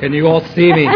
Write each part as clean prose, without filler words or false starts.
Can you all see me?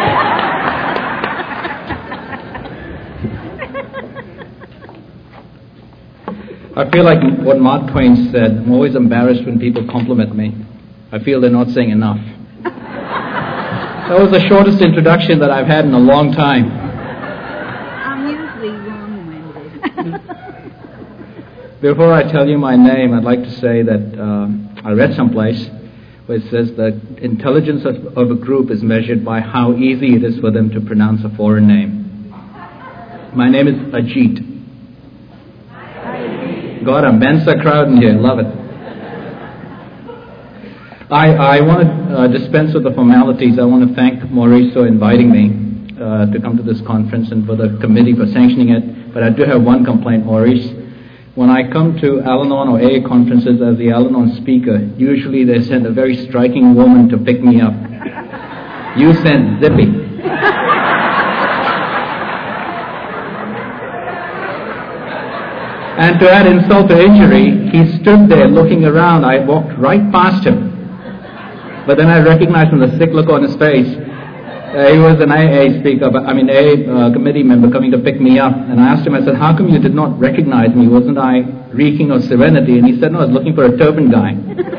I feel like what Mark Twain said, I'm always embarrassed when people compliment me. I feel they're not saying enough. That was the shortest introduction that I've had in a long time. I'm usually long-winded. Before I tell you my name, I'd like to say that I read someplace where it says that intelligence of a group is measured by how easy it is for them to pronounce a foreign name. My name is Ajit. Got a Mensa crowd in here. Love it. I want to dispense with the formalities. I want to thank Maurice for inviting me to come to this conference and for the committee for sanctioning it. But I do have one complaint, Maurice. When I come to Al-Anon or AA conferences as the Al-Anon speaker, usually they send a very striking woman to pick me up. You sent Zippy. And to add insult to injury, he stood there looking around. I walked right past him. But then I recognized from the sick look on his face, he was an AA speaker, AA committee member coming to pick me up. And I asked him, I said, how come you did not recognize me? Wasn't I reeking of serenity? And he said, no, I was looking for a turban guy.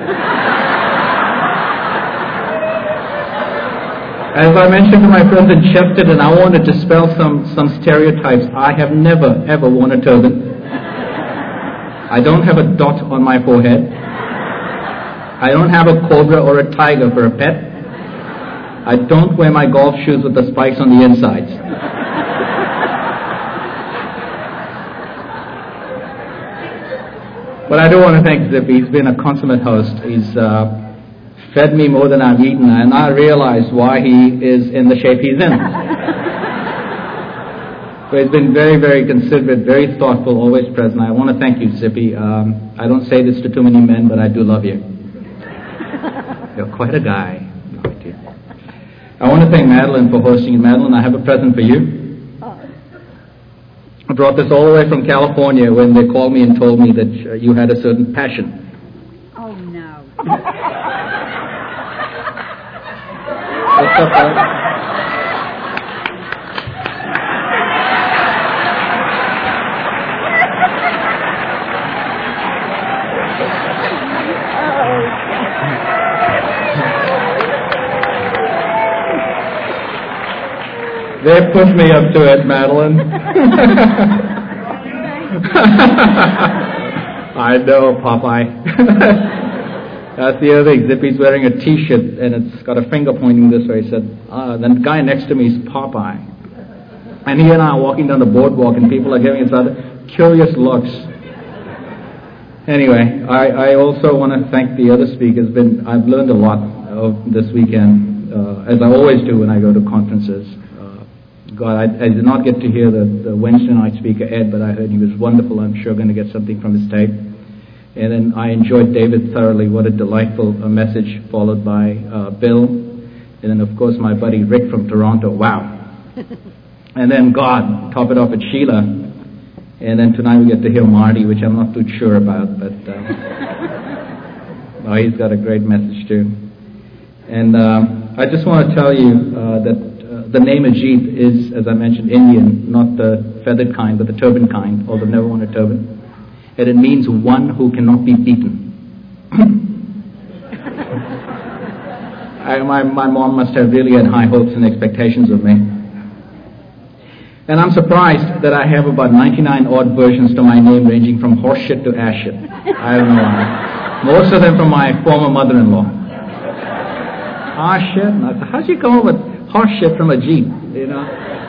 As I mentioned to my friends in Chesterton, I want to dispel some stereotypes. I have never, ever worn a turban. I don't have a dot on my forehead. I don't have a cobra or a tiger for a pet. I don't wear my golf shoes with the spikes on the insides. But I do want to thank Zippy. He's been a consummate host. He's fed me more than I've eaten, and I realize why he is in the shape he's in. So he's been very, very considerate, very thoughtful, always present. I want to thank you, Zippy. I don't say this to too many men, but I do love you. You're quite a guy. I want to thank Madeline for hosting it. Madeline, I have a present for you. I brought this all the way from California when they called me and told me that you had a certain passion. Oh, no. What's up, Alex? They pushed me up to it, Madeline. I know, Popeye. That's the other thing. Zippy's wearing a T-shirt, and it's got a finger pointing this way. He said, the guy next to me is Popeye. And he and I are walking down the boardwalk, and people are giving us other curious looks. Anyway, I also want to thank the other speakers. I've learned a lot of this weekend, as I always do when I go to conferences. I did not get to hear the Wednesday night speaker, Ed, but I heard he was wonderful. I'm sure going to get something from his tape. And then I enjoyed David thoroughly. What a delightful message, followed by Bill. And then, of course, my buddy Rick from Toronto. Wow. And then God, top it off at Sheila. And then tonight we get to hear Marty, which I'm not too sure about. But he's got a great message too. And I just want to tell you that the name Ajit is, as I mentioned, Indian, not the feathered kind, but the turban kind, although I've never worn a turban. And it means one who cannot be beaten. My mom must have really had high hopes and expectations of me. And I'm surprised that I have about 99 odd versions to my name, ranging from horseshit to ashit. I don't know why. Most of them from my former mother-in-law. Ah, shit. How'd you come up with horse shit from a Jeep, you know?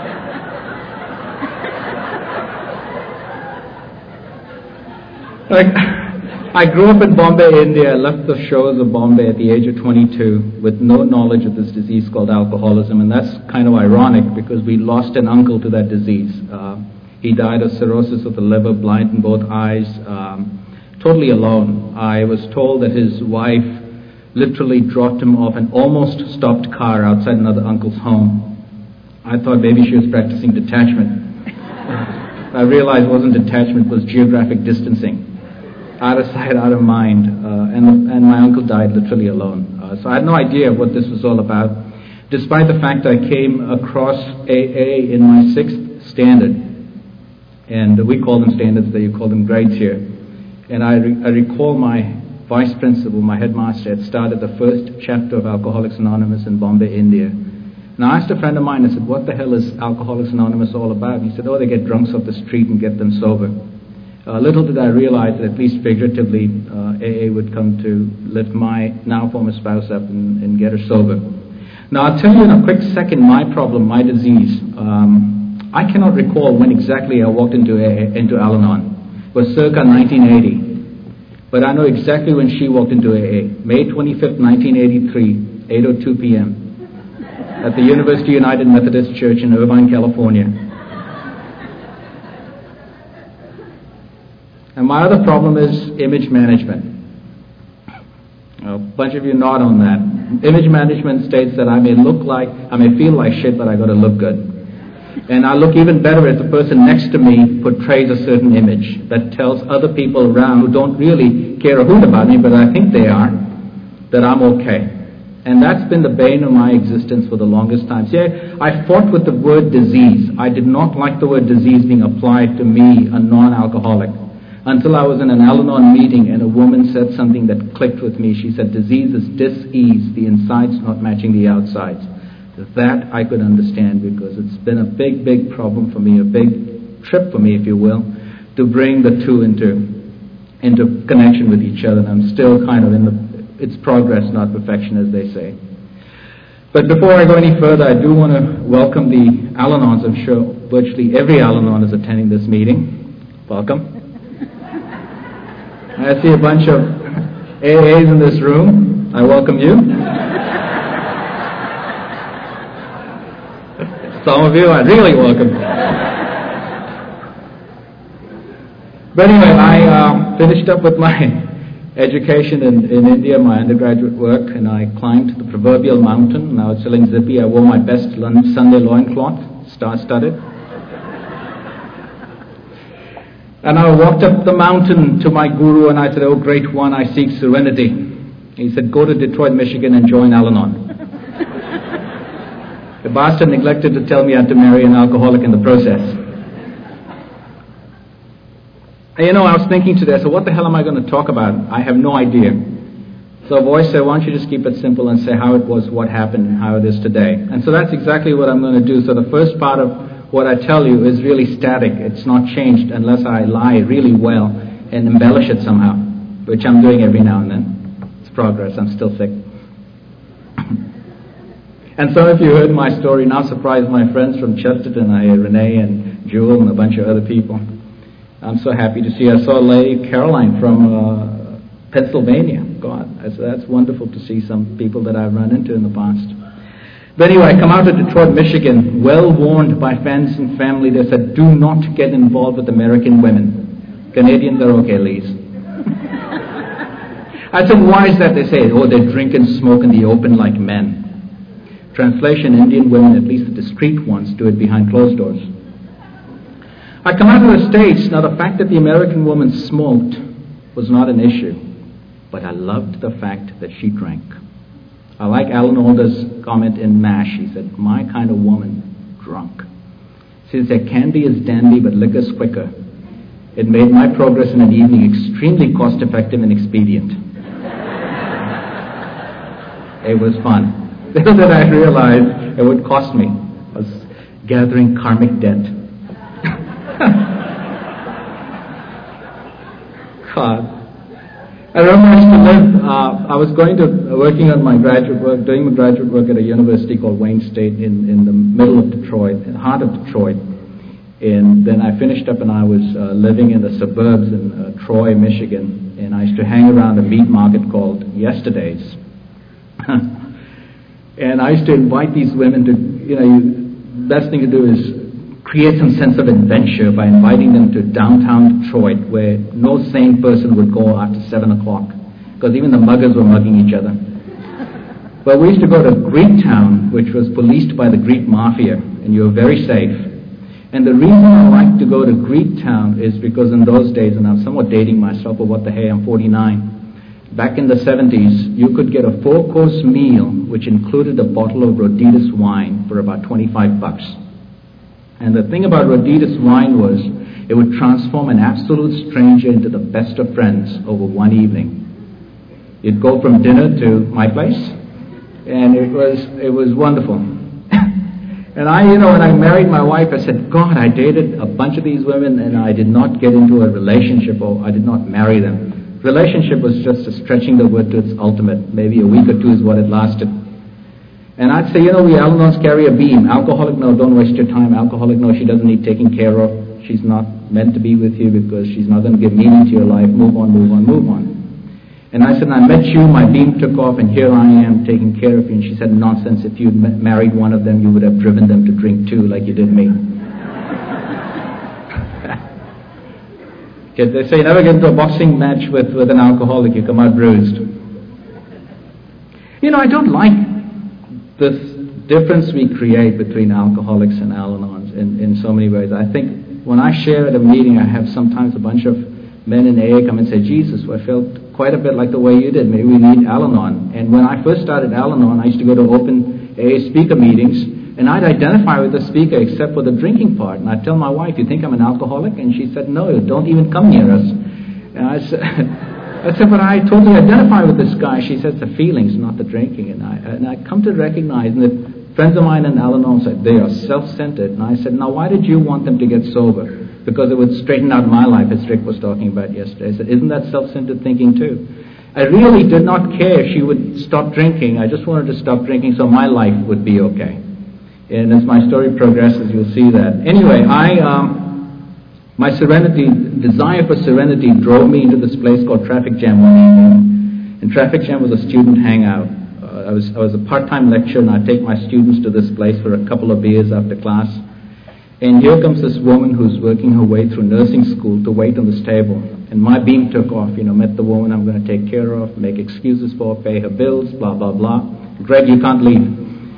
I grew up in Bombay, India. I left the shores of Bombay at the age of 22 with no knowledge of this disease called alcoholism, and that's kind of ironic because we lost an uncle to that disease. He died of cirrhosis of the liver, blind in both eyes, totally alone. I was told that his wife literally dropped him off an almost stopped car outside another uncle's home. I thought maybe she was practicing detachment. I realized it wasn't detachment, it was geographic distancing. Out of sight, out of mind. And my uncle died literally alone. So I had no idea what this was all about. despite the fact I came across AA in my 6th standard, and we call them standards there, you call them grades here, and I recall my vice principal, my headmaster, had started the first chapter of Alcoholics Anonymous in Bombay, India. And I asked a friend of mine, I said, what the hell is Alcoholics Anonymous all about? And he said, oh, they get drunks off the street and get them sober. Little did I realize that at least figuratively, AA would come to lift my now former spouse up and get her sober. Now, I'll tell you in a quick second my problem, my disease. I cannot recall when exactly I walked into Al-Anon. It was circa 1980. But I know exactly when she walked into AA. May 25th, 1983, 8:02 p.m. at the University United Methodist Church in Irvine, California. And my other problem is image management. A bunch of you nod on that. Image management states that I may feel like shit, but I got to look good. And I look even better if the person next to me portrays a certain image that tells other people around who don't really care a hoot about me, but I think they are, that I'm okay. And that's been the bane of my existence for the longest time. See, I fought with the word disease. I did not like the word disease being applied to me, a non-alcoholic, until I was in an Al-Anon meeting and a woman said something that clicked with me. She said, disease is dis-ease, the insides not matching the outsides. That I could understand, because it's been a big, big problem for me, a big trip for me, if you will, to bring the two into connection with each other. And I'm still kind of it's progress, not perfection, as they say. But before I go any further, I do want to welcome the Al-Anons. I'm sure virtually every Al-Anon is attending this meeting. Welcome. I see a bunch of AAs in this room. I welcome you. Some of you I really welcome. But anyway, I finished up with my education in India, my undergraduate work, and I climbed the proverbial mountain. And I was feeling zippy. I wore my best Sunday loincloth, star-studded. And I walked up the mountain to my guru, and I said, oh, great one, I seek serenity. He said, go to Detroit, Michigan, and join Al-Anon. The bastard neglected to tell me I had to marry an alcoholic in the process. And I was thinking today, so what the hell am I going to talk about? I have no idea. So a voice said, why don't you just keep it simple and say how it was, what happened, and how it is today. And so that's exactly what I'm going to do. So the first part of what I tell you is really static. It's not changed unless I lie really well and embellish it somehow, which I'm doing every now and then. It's progress. I'm still sick. And some of you heard my story, now surprised my friends from Chesterton, Renee and Jewel and a bunch of other people. I'm so happy to see. I saw Lady Caroline from Pennsylvania. God, that's wonderful to see some people that I've run into in the past. But anyway, I come out of Detroit, Michigan, well warned by friends and family. They said, do not get involved with American women. Canadians are okay, Lise. I said, why is that? They say, oh, they drink and smoke in the open like men. Translation, Indian women, at least the discreet ones, do it behind closed doors. I come out of the States. Now, the fact that the American woman smoked was not an issue, but I loved the fact that she drank. I like Alan Alda's comment in MASH. He said, my kind of woman, drunk. She said, candy is dandy, but liquor's quicker. It made my progress in an evening extremely cost-effective and expedient. It was fun. Little did I realize it would cost me. I was gathering karmic debt. God. I remember I used to live, I was working on my graduate work, doing my graduate work at a university called Wayne State in the middle of Detroit, in the heart of Detroit. And then I finished up and I was living in the suburbs in Troy, Michigan. And I used to hang around a meat market called Yesterday's. And I used to invite these women to, the best thing to do is create some sense of adventure by inviting them to downtown Detroit, where no sane person would go after 7 o'clock, because even the muggers were mugging each other. But we used to go to Greektown, which was policed by the Greek mafia, and you were very safe. And the reason I like to go to Greektown is because in those days, and I'm somewhat dating myself, but what the hey, I'm 49, back in the 70s, you could get a 4-course meal which included a bottle of Roditas wine for about $25. And the thing about Roditas wine was it would transform an absolute stranger into the best of friends over one evening. You'd go from dinner to my place, and it was wonderful. And when I married my wife, I said, God, I dated a bunch of these women, and I did not get into a relationship, or I did not marry them. Relationship was just stretching the word to its ultimate. Maybe a week or two is what it lasted. And I'd say, we Al-Anons carry a beam. Alcoholic, no, don't waste your time. Alcoholic, no, she doesn't need taking care of. She's not meant to be with you because she's not going to give meaning to your life. Move on, move on, move on. And I said, I met you, my beam took off, and here I am taking care of you. And she said, nonsense, if you'd married one of them, you would have driven them to drink too, like you did me. They say, never get into a boxing match with an alcoholic, you come out bruised. I don't like this difference we create between alcoholics and Al-Anons in so many ways. I think when I share at a meeting, I have sometimes a bunch of men in AA come and say, Jesus, I felt quite a bit like the way you did. Maybe we need Al-Anon. And when I first started Al-Anon, I used to go to open AA speaker meetings, and I'd identify with the speaker except for the drinking part. And I'd tell my wife, you think I'm an alcoholic? And she said, no, don't even come near us. And I said, but I totally identify with this guy. She said, the feelings, not the drinking. And I come to recognize that friends of mine in Al-Anon said, they are self-centered. And I said, now why did you want them to get sober? Because it would straighten out my life, as Rick was talking about yesterday. I said, isn't that self-centered thinking too? I really did not care if she would stop drinking. I just wanted to stop drinking so my life would be okay. And as my story progresses, you'll see that. Anyway, my desire for serenity drove me into this place called Traffic Jam one evening. And Traffic Jam was a student hangout. I was a part-time lecturer, and I'd take my students to this place for a couple of beers after class. And here comes this woman who's working her way through nursing school to wait on this table. And my beam took off, met the woman I'm going to take care of, make excuses for, pay her bills, blah, blah, blah. Greg, you can't leave.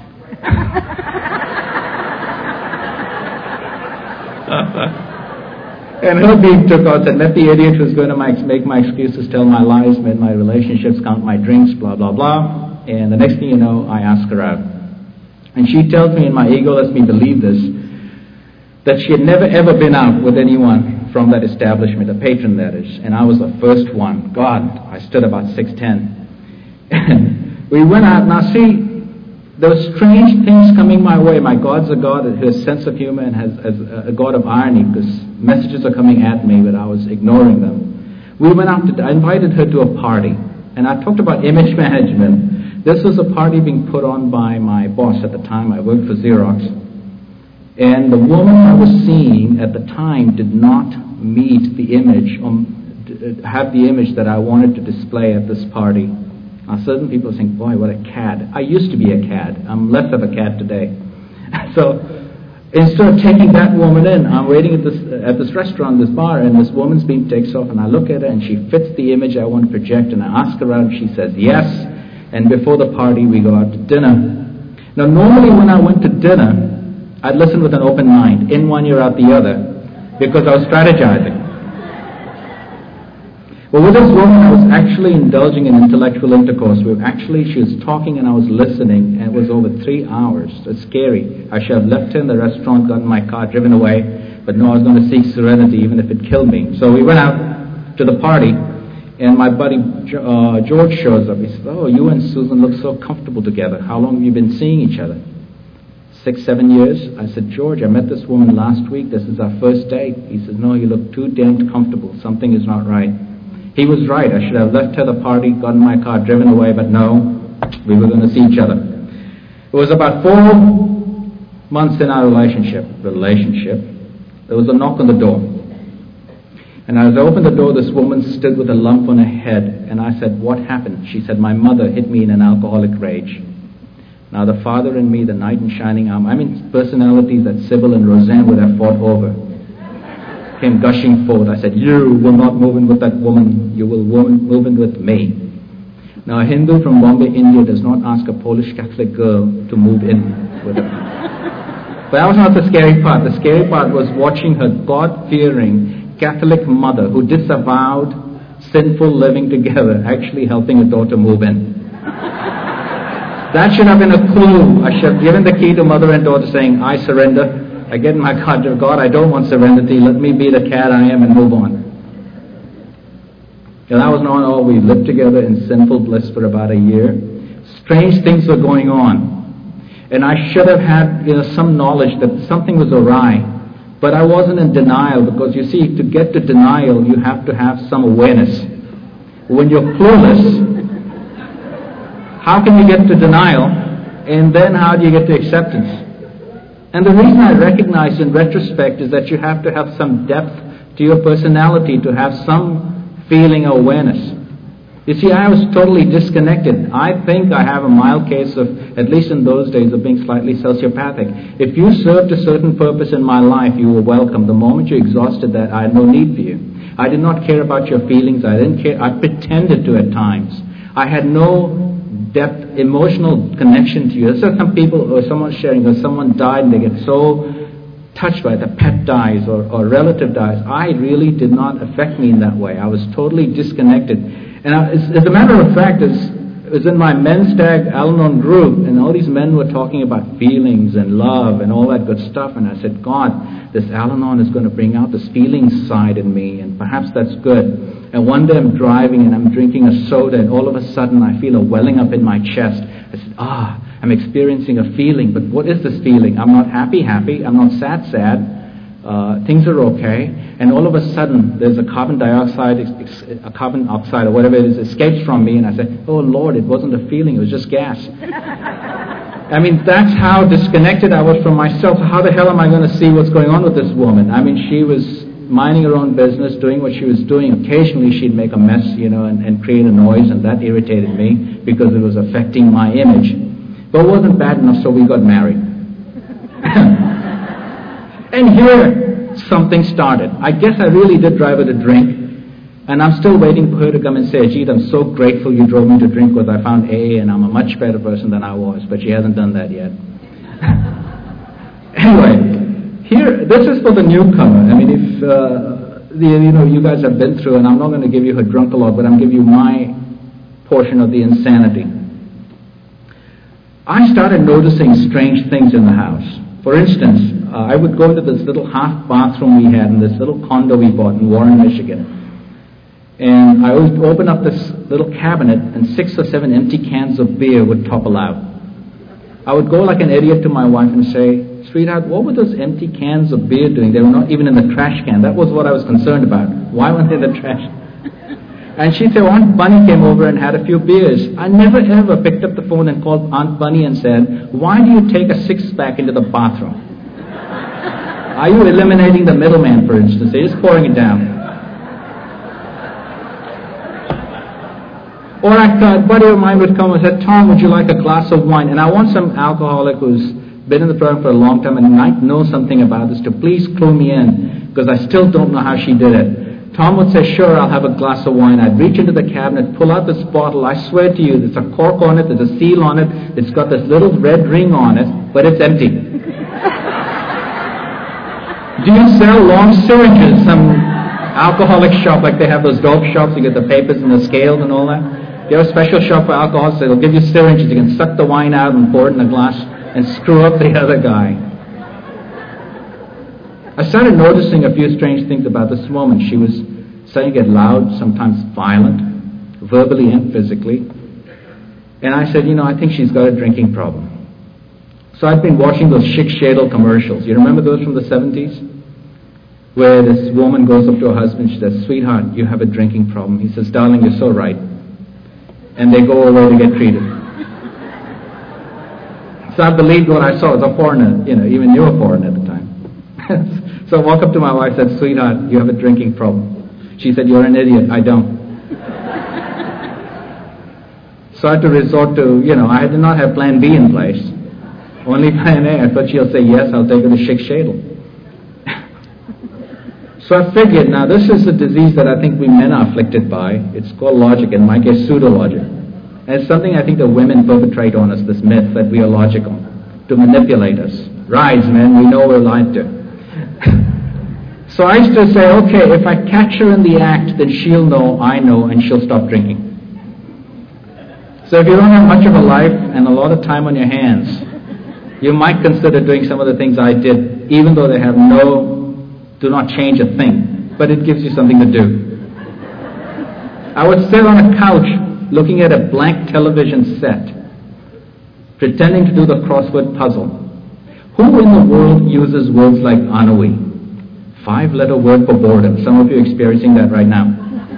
And her beam took out and met the idiot who's going to make my excuses, tell my lies, mend my relationships, count my drinks, blah, blah, blah. And the next thing you know, I ask her out. And she tells me, and my ego lets me believe this, that she had never ever been out with anyone from that establishment, a patron that is. And I was the first one. God, I stood about 6'10". And we went out. Now see, there were strange things coming my way. My God's a God who has a sense of humor and has a God of irony, because messages are coming at me, but I was ignoring them. We went out I invited her to a party, and I talked about image management. This was a party being put on by my boss at the time. I worked for Xerox. And the woman I was seeing at the time did not meet the image, have the image that I wanted to display at this party. Now, certain people think, boy, what a cad. I used to be a cad. I'm less of a cad today. So instead of taking that woman in, I'm waiting at this restaurant, this bar, and this woman's beam takes off, and I look at her, and she fits the image I want to project, and I ask her out, and she says yes. And before the party, we go out to dinner. Now, normally when I went to dinner, I'd listen with an open mind, in one ear, out the other, because I was strategizing. Well, with this woman, I was actually indulging in intellectual intercourse. She was talking and I was listening, and it was over 3 hours. It's scary. I should have left her in the restaurant, gotten my car, driven away, but no, I was going to seek serenity, even if it killed me. So we went out to the party, and my buddy George shows up. He says, oh, you and Susan look so comfortable together. How long have you been seeing each other? 6, 7 years. I said, George, I met this woman last week. This is our first date. He says, no, you look too damned comfortable. Something is not right. He was right. I should have left her the party, gotten my car, driven away, but no, we were going to see each other. It was about 4 months in our relationship. There was a knock on the door. And as I opened the door, this woman stood with a lump on her head. And I said, what happened? She said, my mother hit me in an alcoholic rage. Now the father in me, the knight in shining armor, personalities that Sybil and Roseanne would have fought over, came gushing forth. I said, you will not move in with that woman. You will move in with me. Now a Hindu from Bombay, India does not ask a Polish Catholic girl to move in with her. But that was not the scary part. The scary part was watching her God-fearing Catholic mother, who disavowed sinful living together, actually helping a daughter move in. That should have been a clue. I should have given the key to mother and daughter saying, I surrender. I get in my car to God, I don't want serenity. Let me be the cat I am and move on. And that was not all. We lived together in sinful bliss for about a year. Strange things were going on. And I should have had some knowledge that something was awry. But I wasn't in denial, because you see, to get to denial, you have to have some awareness. When you're clueless, how can you get to denial? And then how do you get to acceptance? And the reason I recognize in retrospect is that you have to have some depth to your personality to have some feeling or awareness. You see, I was totally disconnected. I think I have a mild case of, at least in those days, of being slightly sociopathic. If you served a certain purpose in my life, you were welcome. The moment you exhausted that, I had no need for you. I did not care about your feelings. I didn't care. I pretended to at times. I had no depth, emotional connection to you. So some people, or someone sharing, or someone died and they get so touched by it, a pet dies or a relative dies. I really did not affect me in that way. I was totally disconnected. And as a matter of fact, it was in my men's tag Al-Anon group, and all these men were talking about feelings and love and all that good stuff. And I said, God, this Al-Anon is going to bring out this feelings side in me, and perhaps that's good. And one day I'm driving and I'm drinking a soda, and all of a sudden I feel a welling up in my chest. I said, I'm experiencing a feeling, but what is this feeling? I'm not happy. I'm not sad. Things are okay. And all of a sudden there's a carbon oxide or whatever it is escapes from me, and I said, oh Lord, it wasn't a feeling, it was just gas. I mean, that's how disconnected I was from myself. How the hell am I going to see what's going on with this woman? I mean, she was minding her own business, doing what she was doing. Occasionally she'd make a mess, and create a noise, and that irritated me because it was affecting my image. But it wasn't bad enough, so we got married. And here, something started. I guess I really did drive her to drink, and I'm still waiting for her to come and say, Ajit, I'm so grateful you drove me to drink because I found AA and I'm a much better person than I was, but she hasn't done that yet. Anyway, here, this is for the newcomer. I mean, if you guys have been through, and I'm not going to give you her drunk a lot, but I'm going to give you my portion of the insanity. I started noticing strange things in the house. For instance, I would go into this little half bathroom we had in this little condo we bought in Warren, Michigan. And I would open up this little cabinet, and 6 or 7 empty cans of beer would topple out. I would go like an idiot to my wife and say, sweetheart, what were those empty cans of beer doing? They were not even in the trash can. That was what I was concerned about. Why weren't they in the trash? And she'd say, Aunt Bunny came over and had a few beers. I never ever picked up the phone and called Aunt Bunny and said, why do you take a 6-pack into the bathroom? Are you eliminating the middleman, for instance? You're just pouring it down. Or a buddy of mine would come and say, Tom, would you like a glass of wine? And I want some alcoholic who's been in the program for a long time and might know something about this to please clue me in, because I still don't know how she did it. Tom would say, sure, I'll have a glass of wine. I'd reach into the cabinet, pull out this bottle. I swear to you, there's a cork on it, there's a seal on it, it's got this little red ring on it, but it's empty. Do you sell long syringes? Some alcoholic shop, like they have those dope shops, you get the papers and the scales and all that. They have a special shop for alcoholics, so they'll give you syringes. You can suck the wine out and pour it in a glass and screw up the other guy. I started noticing a few strange things about this woman. She was starting to get loud, sometimes violent, verbally and physically. And I said, I think she's got a drinking problem. So I'd been watching those Schick Shadle commercials. You remember those from the 70s? Where this woman goes up to her husband, she says, sweetheart, you have a drinking problem. He says, darling, you're so right. And they go away to get treated. So I believed what I saw as a foreigner, even you were a foreigner at the time. So I walked up to my wife and said, sweetheart, you have a drinking problem. She said, you're an idiot. I don't. So I had to resort to, I did not have plan B in place. Only plan A. I thought she'll say, yes, I'll take her to Schick Shadle. So I figured, now this is a disease that I think we men are afflicted by. It's called logic, in my case, pseudo-logic. And it's something I think the women perpetrate on us, this myth that we are logical, to manipulate us. Rise, men, we know we're lied to. So I used to say, okay, if I catch her in the act, then she'll know, I know, and she'll stop drinking. So if you don't have much of a life and a lot of time on your hands, you might consider doing some of the things I did, even though they have do not change a thing, but it gives you something to do. I would sit on a couch looking at a blank television set, pretending to do the crossword puzzle. Who in the world uses words like ennui? 5-letter word for boredom. Some of you are experiencing that right now.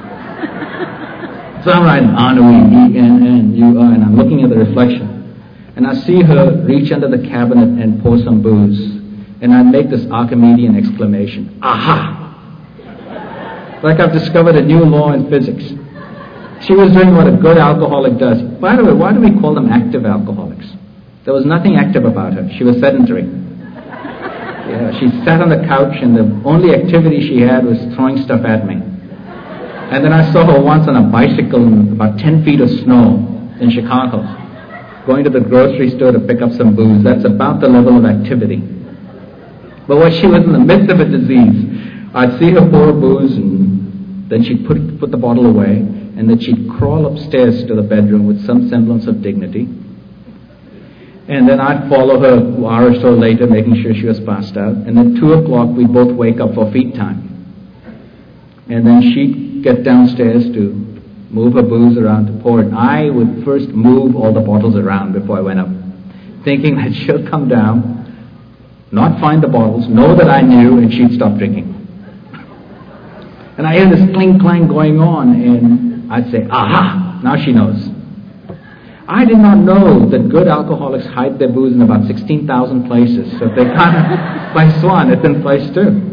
So I'm writing ennui, E-N-N-U-I, and I'm looking at the reflection. And I see her reach under the cabinet and pour some booze. And I make this Archimedean exclamation, aha! Like I've discovered a new law in physics. She was doing what a good alcoholic does. By the way, why do we call them active alcoholics? There was nothing active about her. She was sedentary. Yeah, she sat on the couch and the only activity she had was throwing stuff at me. And then I saw her once on a bicycle in about 10 feet of snow in Chicago, going to the grocery store to pick up some booze. That's about the level of activity. But when she was in the midst of a disease, I'd see her pour booze and then she'd put the bottle away, and then she'd crawl upstairs to the bedroom with some semblance of dignity. And then I'd follow her an hour or so later, making sure she was passed out. And at 2 o'clock, we'd both wake up for feed time. And then she'd get downstairs to move her booze around to pour it. I would first move all the bottles around before I went up, thinking that she'll come down, not find the bottles, know that I knew, and she'd stop drinking. And I hear this clang-clang going on, and I'd say, aha, now she knows. I did not know that good alcoholics hide their booze in about 16,000 places. So if they can't by Swan, it's in place too.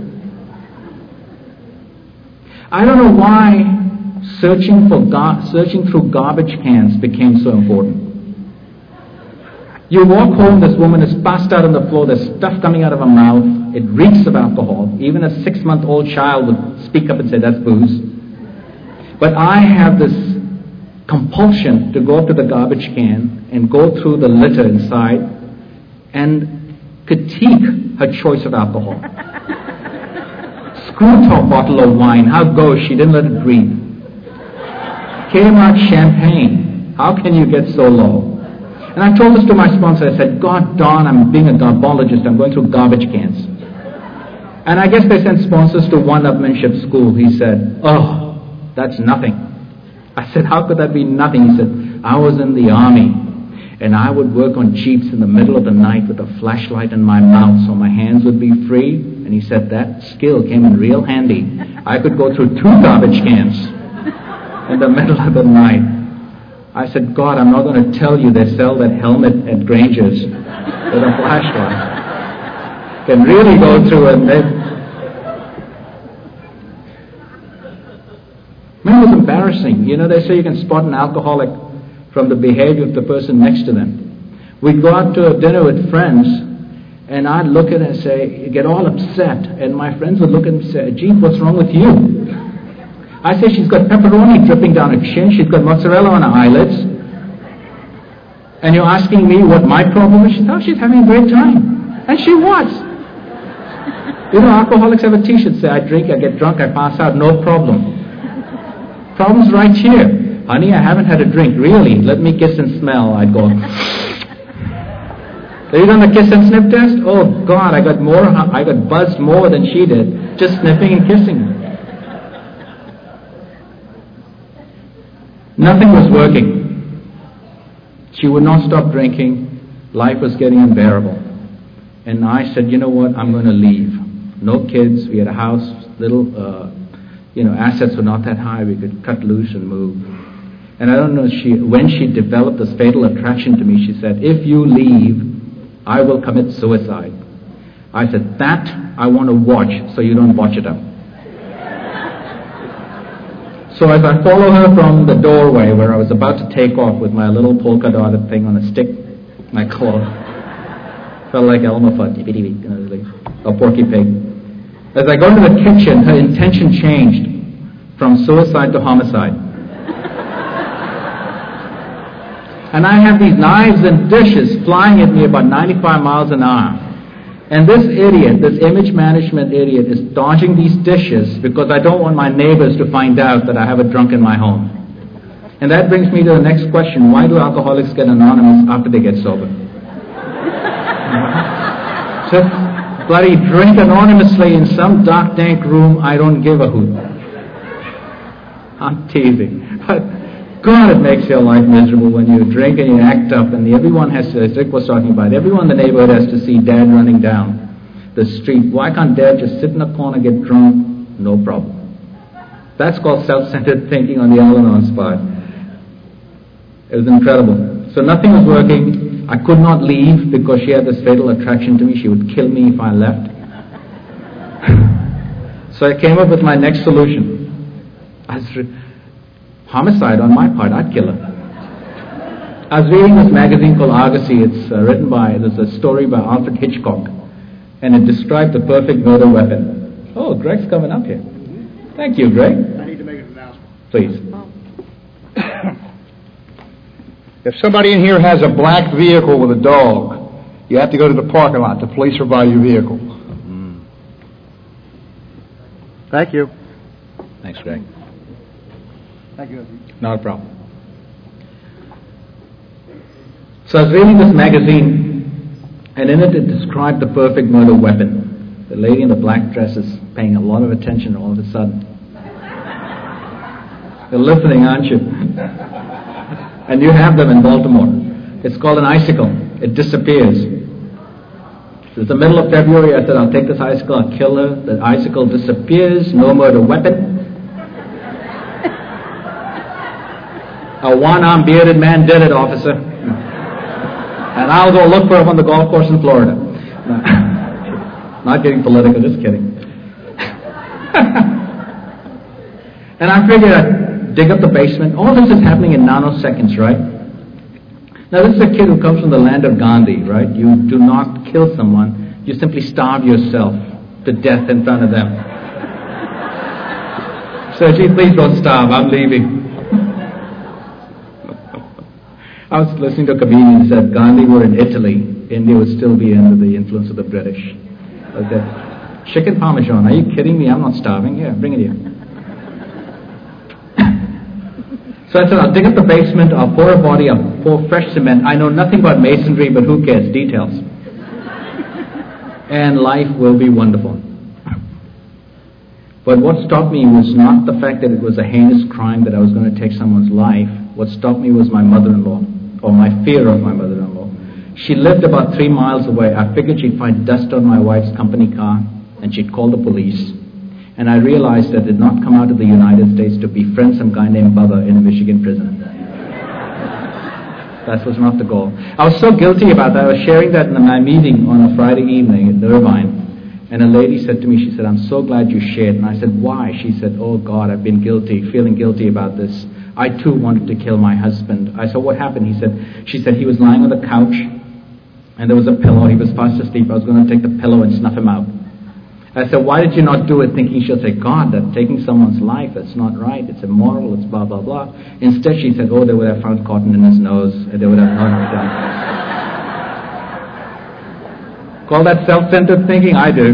I don't know why searching through garbage cans became so important. You walk home, this woman is passed out on the floor, there's stuff coming out of her mouth, it reeks of alcohol. Even a 6-month-old child would speak up and say, that's booze. But I have this compulsion to go up to the garbage can and go through the litter inside and critique her choice of alcohol. Screw-top bottle of wine, how goes? She didn't let it breathe. Kmart champagne, how can you get so low? And I told this to my sponsor. I said, God darn, I'm being a garbologist. I'm going through garbage cans. And I guess they sent sponsors to one-upmanship school. He said, oh, that's nothing. I said, how could that be nothing? He said, I was in the army, and I would work on jeeps in the middle of the night with a flashlight in my mouth so my hands would be free. And he said that skill came in real handy. I could go through 2 garbage cans in the middle of the night. I said, God, I'm not going to tell you they sell that helmet at Granger's with a flashlight. Can really go through and Man, it was embarrassing. You know, they say you can spot an alcoholic from the behavior of the person next to them. We'd go out to a dinner with friends, and I'd look at it and say, get all upset. And my friends would look at me and say, gee, what's wrong with you? I say, she's got pepperoni dripping down her chin, she's got mozzarella on her eyelids. And you're asking me what my problem is? She thought she's having a great time. And she was. You know, alcoholics have a t-shirt say, I drink, I get drunk, I pass out, no problem. Problem's right here. Honey, I haven't had a drink. Really? Let me kiss and smell. I'd go, have you done the kiss and sniff test? Oh, God, I got buzzed more than she did, just sniffing and kissing. Nothing was working. She would not stop drinking. Life was getting unbearable. And I said, you know what, I'm going to leave. No kids. We had a house, little, assets were not that high. We could cut loose and move. And I don't know, when she developed this fatal attraction to me, she said, if you leave, I will commit suicide. I said, that I want to watch, so you don't watch it up. So as I follow her from the doorway where I was about to take off with my little polka-dotted thing on a stick, my cloth, felt like Elmer Fudd, a Porky Pig. As I go to the kitchen, her intention changed from suicide to homicide. And I have these knives and dishes flying at me about 95 miles an hour. And this idiot, this image management idiot, is dodging these dishes because I don't want my neighbors to find out that I have a drunk in my home. And that brings me to the next question. Why do alcoholics get anonymous after they get sober? Just bloody drink anonymously in some dark, dank room. I don't give a hoot. I'm teasing. But God, it makes your life miserable when you drink and you act up, and everyone has to, as Rick was talking about, everyone in the neighborhood has to see Dad running down the street. Why can't Dad just sit in a corner, get drunk? No problem. That's called self-centered thinking on the Al-Anon spot. It was incredible. So nothing was working. I could not leave because she had this fatal attraction to me. She would kill me if I left. So I came up with my next solution. Homicide on my part, I'd kill her. I was reading this magazine called Argosy. It's there's a story by Alfred Hitchcock, and it described the perfect murder weapon. Oh, Greg's coming up here. Thank you, Greg. I need to make an announcement. Please. If somebody in here has a black vehicle with a dog, you have to go to the parking lot. The police will buy your vehicle. Thank you. Thanks, Greg. Thank you. Not a problem. So I was reading this magazine, and in it described the perfect murder weapon. The lady in the black dress is paying a lot of attention all of a sudden. You're listening, aren't you? And you have them in Baltimore. It's called an icicle. It disappears. It's the middle of February. I said, I'll take this icicle, I'll kill her. The icicle disappears. No murder weapon. A one-armed bearded man did it, officer. And I'll go look for him on the golf course in Florida. No, not getting political, just kidding. And I figured I'd dig up the basement. All this is happening in nanoseconds, right? Now, this is a kid who comes from the land of Gandhi, right? You do not kill someone. You simply starve yourself to death in front of them. So, gee, please don't starve. I'm leaving. I was listening to a comedian who said, if Gandhi were in Italy, India would still be under the influence of the British. Okay. Chicken parmesan. Are you kidding me? I'm not starving. Here, bring it here. So I said, I'll dig up the basement, I'll pour a body, I'll pour fresh cement. I know nothing about masonry, but who cares? Details. And life will be wonderful. But what stopped me was not the fact that it was a heinous crime that I was going to take someone's life. What stopped me was my mother-in-law, or my fear of my mother-in-law. She lived about 3 miles away. I figured she'd find dust on my wife's company car, and she'd call the police. And I realized I did not come out to the United States to befriend some guy named Bubba in a Michigan prison. That was not the goal. I was so guilty about that. I was sharing that in my meeting on a Friday evening at Irvine. And a lady said to me, she said, I'm so glad you shared. And I said, why? She said, oh God, I've been guilty, feeling guilty about this. I too wanted to kill my husband. I said, what happened? She said, he was lying on the couch and there was a pillow. He was fast asleep. I was going to take the pillow and snuff him out. I said, why did you not do it? Thinking she'll say, God, that taking someone's life, that's not right. It's immoral. It's blah, blah, blah. Instead, she said, oh, they would have found cotton in his nose. And they would have known it done. Call that self-centered thinking? I do.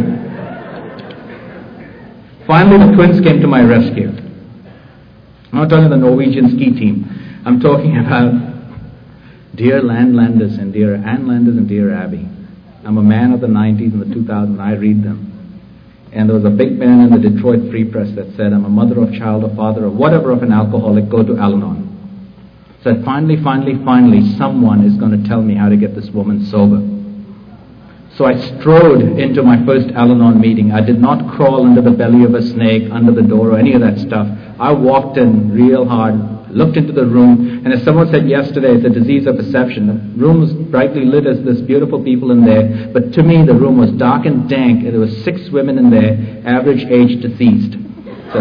Finally, the twins came to my rescue. I'm not talking about the Norwegian ski team. I'm talking about dear Ann Landers and dear Abby. I'm a man of the 90s and the 2000s. I read them. And there was a big banner in the Detroit Free Press that said, I'm a mother of child, a father of whatever of an alcoholic, go to Al-Anon. Said, finally, someone is going to tell me how to get this woman sober. So I strode into my first Al-Anon meeting. I did not crawl under the belly of a snake, under the door, or any of that stuff. I walked in real hard, looked into the room, and as someone said yesterday, it's a disease of perception. The room was brightly lit as there's beautiful people in there, but to me the room was dark and dank, and there were 6 women in there, average age deceased. So,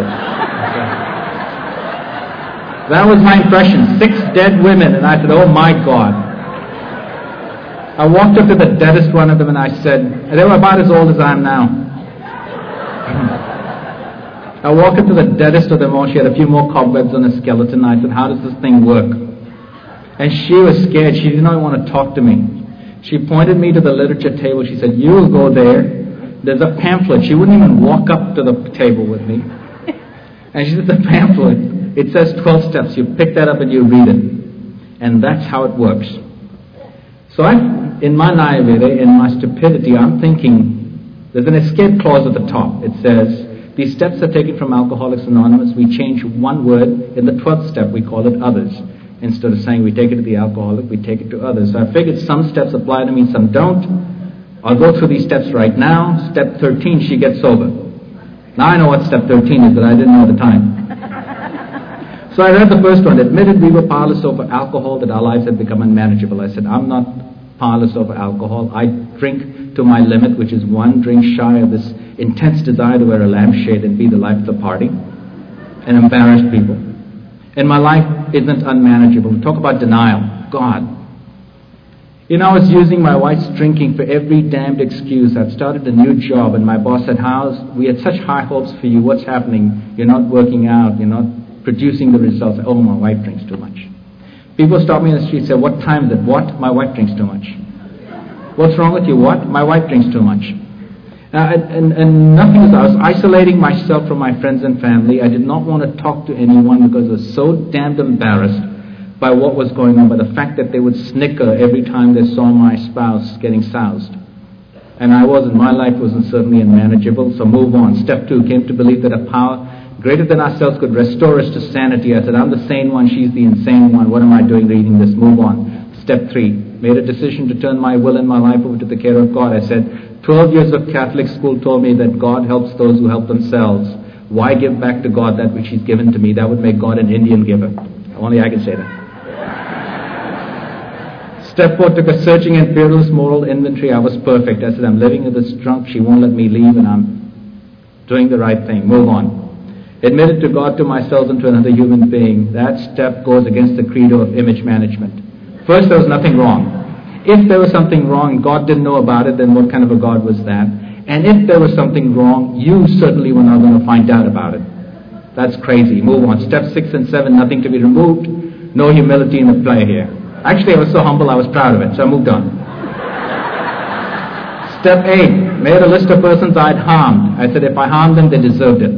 that was my impression, 6 dead women, and I said, oh my God. I walked up to the deadest one of them and I said, they were about as old as I am now. I walked up to the deadest of them all. She had a few more cobwebs on her skeleton. I said, how does this thing work? And she was scared. She did not want to talk to me. She pointed me to the literature table. She said, you will go there. There's a pamphlet. She wouldn't even walk up to the table with me. And she said, the pamphlet, it says 12 steps. You pick that up and you read it. And that's how it works. So in my naivete, in my stupidity, I'm thinking, there's an escape clause at the top. It says, these steps are taken from Alcoholics Anonymous. We change one word. In the 12th step, we call it others. Instead of saying we take it to the alcoholic, we take it to others. So I figured some steps apply to me, some don't. I'll go through these steps right now. Step 13, she gets sober. Now I know what step 13 is, but I didn't know at the time. So I read the first one. Admitted we were powerless over alcohol, that our lives had become unmanageable. I said, I'm not powerless over alcohol. I drink to my limit, which is one drink shy of this intense desire to wear a lampshade and be the life of the party and embarrass people. And my life isn't unmanageable. Talk about denial. God. You know, I was using my wife's drinking for every damned excuse. I've started a new job, and my boss said, we had such high hopes for you. What's happening? You're not working out. You're not producing the results. Oh, my wife drinks too much. People stop me in the street and say, what time is it? What? My wife drinks too much. What's wrong with you? What? My wife drinks too much. And nothing is, I was isolating myself from my friends and family. I did not want to talk to anyone because I was so damned embarrassed by what was going on, by the fact that they would snicker every time they saw my spouse getting soused. And my life wasn't certainly unmanageable, so move on. Step 2, came to believe that a power greater than ourselves could restore us to sanity. I said, I'm the sane one, she's the insane one. What am I doing reading this? Move on. Step 3, made a decision to turn my will and my life over to the care of God. I said, 12 years of Catholic school told me that God helps those who help themselves. Why give back to God that which He's given to me? That would make God an Indian giver. Only I can say that. Step 4, took a searching and fearless moral inventory. I was perfect. I said, I'm living with this drunk. She won't let me leave, and I'm doing the right thing. Move on. Admitted to God, to myself, and to another human being. That step goes against the credo of image management. First, there was nothing wrong. If there was something wrong and God didn't know about it, then what kind of a God was that? And if there was something wrong, you certainly were not going to find out about it. That's crazy. Move on. Step 6 and 7, nothing to be removed. No humility in the play here. Actually, I was so humble, I was proud of it, so I moved on. Step 8, made a list of persons I'd harmed. I said, if I harmed them, they deserved it.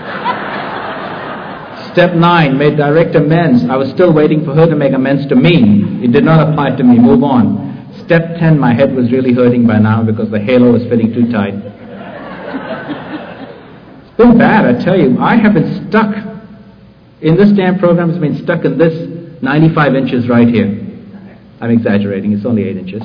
Step 9, made direct amends. I was still waiting for her to make amends to me. It did not apply to me. Move on. Step 10, my head was really hurting by now because the halo was fitting too tight. It's been bad, I tell you. I have been stuck in this damn program. Has been stuck in this 95 inches right here. I'm exaggerating. It's only 8 inches.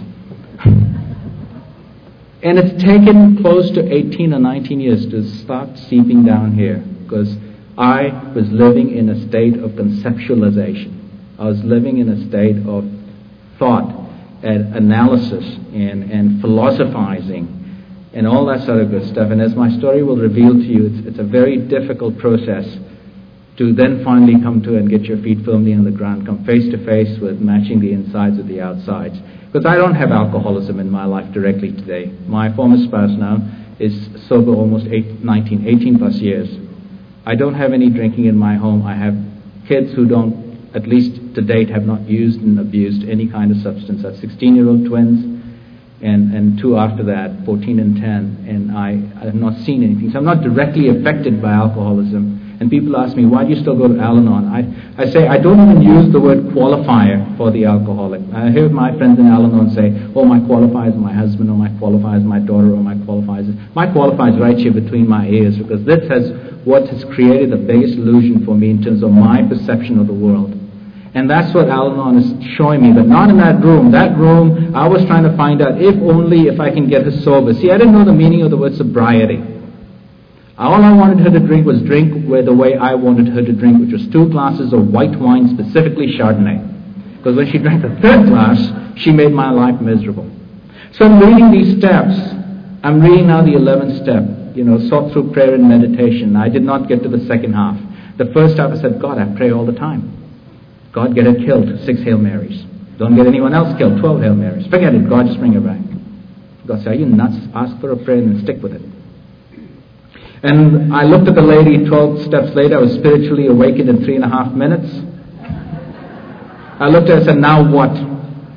And it's taken close to 18 or 19 years to start seeping down here because I was living in a state of conceptualization. I was living in a state of thought and analysis and philosophizing and all that sort of good stuff. And as my story will reveal to you, it's a very difficult process to then finally come to and get your feet firmly on the ground, come face to face with matching the insides with the outsides. Because I don't have alcoholism in my life directly today. My former spouse now is sober almost 18 plus years. I don't have any drinking in my home. I have kids who don't, at least to date, have not used and abused any kind of substance. I have 16-year-old twins and 2 after that, 14 and 10, and I have not seen anything. So I'm not directly affected by alcoholism. And people ask me, why do you still go to Al-Anon? I say, I don't even use the word qualifier for the alcoholic. I hear my friends in Al-Anon say, oh, my qualifier is my husband, or my qualifier is my daughter, or my qualifier is right here between my ears, because this has what has created the biggest illusion for me in terms of my perception of the world. And that's what Al-Anon is showing me, but not in that room. That room, I was trying to find out if I can get her sober. See, I didn't know the meaning of the word sobriety. All I wanted her to drink was drink the way I wanted her to drink, which was 2 glasses of white wine, specifically Chardonnay. Because when she drank the 3rd glass, she made my life miserable. So I'm reading these steps. I'm reading now the 11th step, sought through prayer and meditation. I did not get to the second half. The first half I said, God, I pray all the time. God, get her killed, 6 Hail Marys. Don't get anyone else killed, 12 Hail Marys. Forget it, God, just bring her back. God said, are you nuts? Ask for a prayer and then stick with it. And I looked at the lady 12 steps later. I was spiritually awakened in 3.5 minutes. I looked at her and said, now what?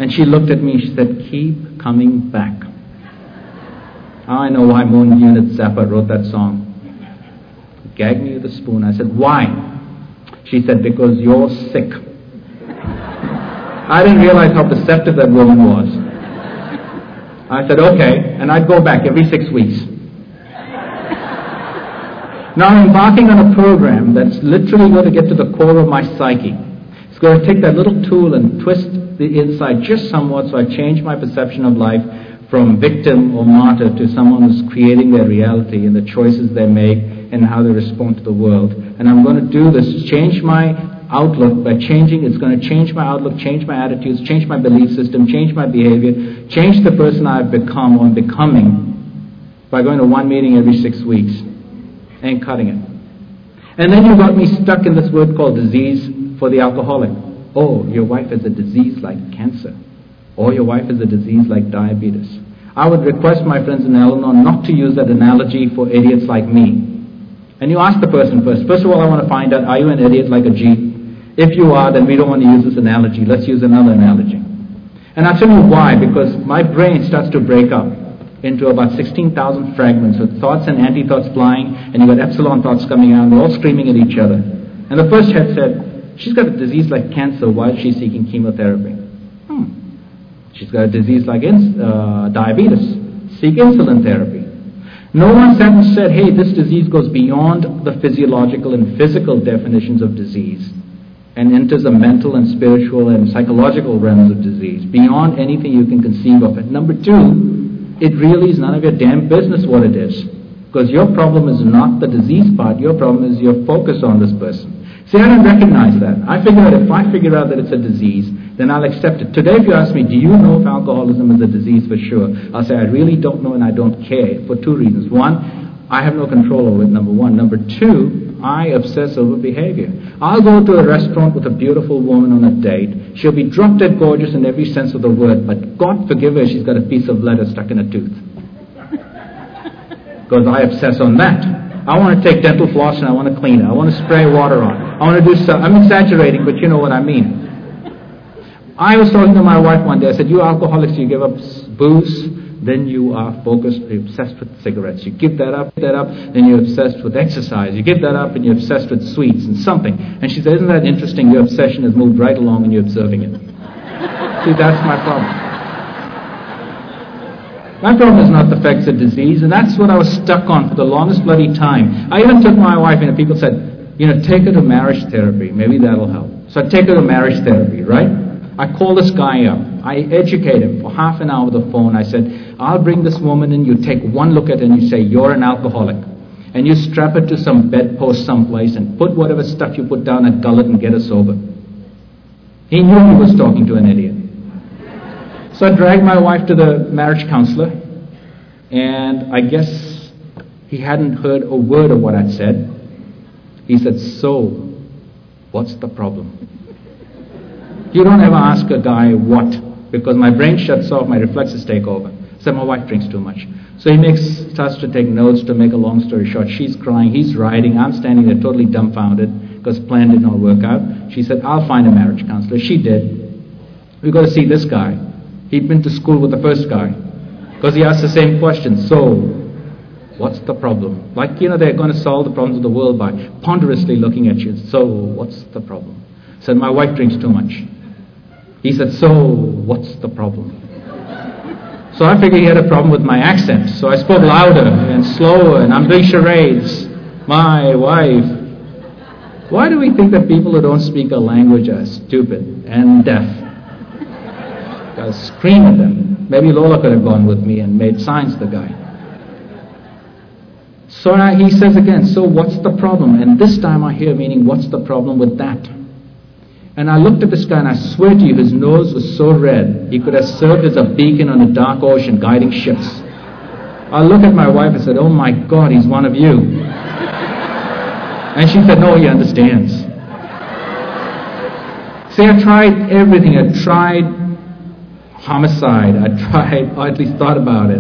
And she looked at me, she said, keep coming back. I know why Moon Unit Zappa wrote that song. Gag me with a spoon. I said, why? She said, because you're sick. I didn't realize how deceptive that woman was. I said, okay, and I'd go back every 6 weeks. Now I'm embarking on a program that's literally going to get to the core of my psyche. It's going to take that little tool and twist the inside just somewhat so I change my perception of life from victim or martyr to someone who's creating their reality and the choices they make and how they respond to the world. And I'm going to do this, change my outlook by changing. It's going to change my outlook, change my attitudes, change my belief system, change my behavior, change the person I've become or I'm becoming by going to one meeting every 6 weeks and cutting it. And then you got me stuck in this word called disease for the alcoholic. Oh, your wife has a disease like cancer. Or your wife has a disease like diabetes. I would request my friends in Al-Anon not to use that analogy for idiots like me. And you ask the person first. First of all, I want to find out, are you an idiot like a G? If you are, then we don't want to use this analogy. Let's use another analogy. And I'll tell you why. Because my brain starts to break up into about 16,000 fragments with thoughts and anti-thoughts flying, and you've got epsilon thoughts coming out, and they're all screaming at each other. And the first head said, she's got a disease like cancer while she's seeking chemotherapy. She's got a disease like diabetes. Seek insulin therapy. No one sat and said, hey, this disease goes beyond the physiological and physical definitions of disease and enters the mental and spiritual and psychological realms of disease, beyond anything you can conceive of. And number two, it really is none of your damn business what it is. Because your problem is not the disease part, your problem is your focus on this person. See, I didn't recognize that. I figured out if I figure out that it's a disease, then I'll accept it. Today, if you ask me, do you know if alcoholism is a disease for sure? I'll say, I really don't know and I don't care for two reasons. One, I have no control over it, number one. Number two, I obsess over behavior. I'll go to a restaurant with a beautiful woman on a date. She'll be drop-dead gorgeous in every sense of the word, but God forgive her, she's got a piece of leather stuck in her tooth. Because I obsess on that. I want to take dental floss and I want to clean it. I want to spray water on it. I want to do stuff. I'm exaggerating, but you know what I mean. I was talking to my wife one day. I said, you alcoholics, you give up booze, then you are focused, you're obsessed with cigarettes. You give that up, then you're obsessed with exercise. You give that up and you're obsessed with sweets and something. And she said, isn't that interesting? Your obsession has moved right along and you're observing it. See, that's my problem. My problem is not the effects of disease, and that's what I was stuck on for the longest bloody time. I even took my wife, and people said, take her to marriage therapy. Maybe that'll help. So I take her to marriage therapy, right? I call this guy up. I educate him for half an hour with the phone. I said, I'll bring this woman in. You take one look at her and you say, you're an alcoholic. And you strap her to some bedpost someplace and put whatever stuff you put down her gullet and get her sober. He knew he was talking to an idiot. So I dragged my wife to the marriage counselor, and I guess he hadn't heard a word of what I'd said. He said, so, what's the problem? You don't ever ask a guy what, because my brain shuts off, my reflexes take over. So my wife drinks too much. So he starts to take notes. To make a long story short, she's crying, he's writing, I'm standing there totally dumbfounded because plan did not work out. She said, I'll find a marriage counselor. She did. We got to see this guy. He'd been to school with the first guy because he asked the same question. So, what's the problem? Like, they're going to solve the problems of the world by ponderously looking at you. So, what's the problem? Said, my wife drinks too much. He said, so, what's the problem? So I figured he had a problem with my accent. So I spoke louder and slower, and I'm doing charades. My wife. Why do we think that people who don't speak a language are stupid and deaf? Gotta scream at them. Maybe Lola could have gone with me and made signs to the guy. So now he says again, so what's the problem? And this time I hear meaning, what's the problem with that? And I looked at this guy and I swear to you, his nose was so red, he could have served as a beacon on a dark ocean guiding ships. I looked at my wife and said, oh my God, he's one of you. And she said, no, he understands. See, I tried everything. I tried homicide. I tried, or at least thought about it.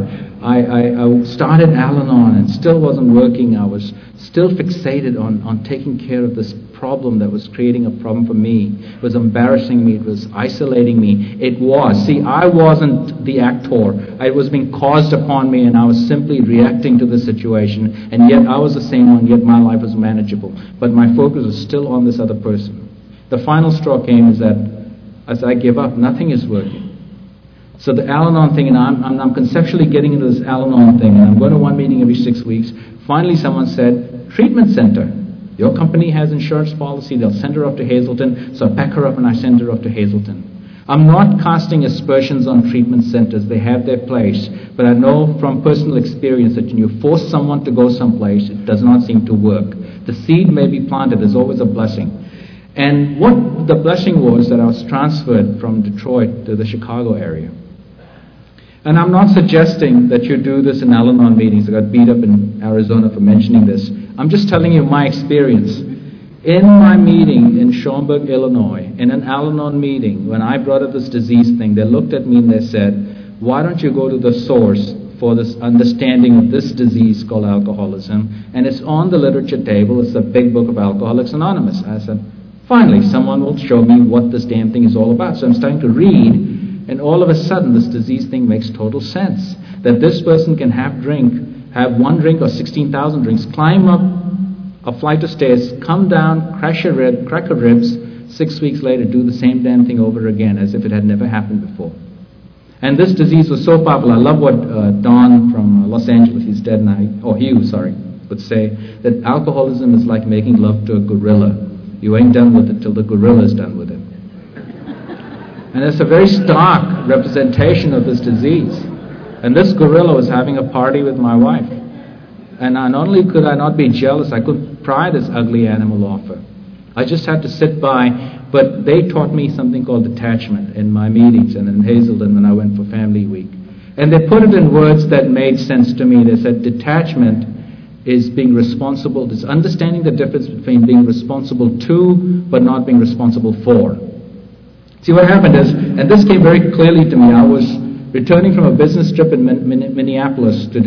I started Al-Anon and still wasn't working. I was still fixated on taking care of this problem that was creating a problem for me. It was embarrassing me. It was isolating me. It was. See, I wasn't the actor. It was being caused upon me, and I was simply reacting to the situation. And yet I was the same one, yet my life was manageable. But my focus was still on this other person. The final straw came is that as I gave up, nothing is working. So the Al-Anon thing, and I'm conceptually getting into this Al-Anon thing, and I'm going to one meeting every 6 weeks. Finally someone said, treatment center. Your company has insurance policy, they'll send her off to Hazelton, so I pack her up and I send her off to Hazelton. I'm not casting aspersions on treatment centers, they have their place, but I know from personal experience that when you force someone to go someplace, it does not seem to work. The seed may be planted, there's always a blessing. And what the blessing was that I was transferred from Detroit to the Chicago area. And I'm not suggesting that you do this in Al-Anon meetings. I got beat up in Arizona for mentioning this. I'm just telling you my experience. In my meeting in Schaumburg, Illinois, in an Al-Anon meeting, when I brought up this disease thing, they looked at me and they said, why don't you go to the source for this understanding of this disease called alcoholism? And it's on the literature table. It's the big book of Alcoholics Anonymous. I said, finally, someone will show me what this damn thing is all about. So I'm starting to read. And all of a sudden, this disease thing makes total sense. That this person can have one drink or 16,000 drinks, climb up a flight of stairs, come down, crack a ribs, 6 weeks later do the same damn thing over again as if it had never happened before. And this disease was so popular. I love what Don from Los Angeles, he's dead now, Hugh, would say, that alcoholism is like making love to a gorilla. You ain't done with it till the gorilla is done with it. And it's a very stark representation of this disease. And this gorilla was having a party with my wife. And not only could I not be jealous, I couldn't pry this ugly animal off her. I just had to sit by. But they taught me something called detachment in my meetings and in Hazelton when I went for Family Week. And they put it in words that made sense to me. They said detachment is being responsible. It's understanding the difference between being responsible to but not being responsible for. See, what happened is, and this came very clearly to me, I was returning from a business trip in Minneapolis to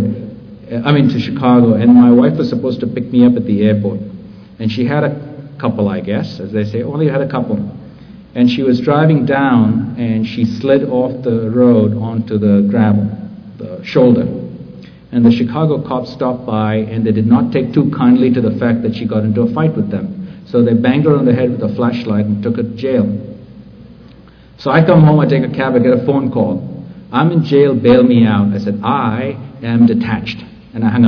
to Chicago, and my wife was supposed to pick me up at the airport. And she had a couple, I guess, as they say, only had a couple. And she was driving down, and she slid off the road onto the gravel, the shoulder. And the Chicago cops stopped by, and they did not take too kindly to the fact that she got into a fight with them. So they banged her on the head with a flashlight and took her to jail. So I come home, I take a cab, I get a phone call. I'm in jail, bail me out. I said, I am detached. And I hung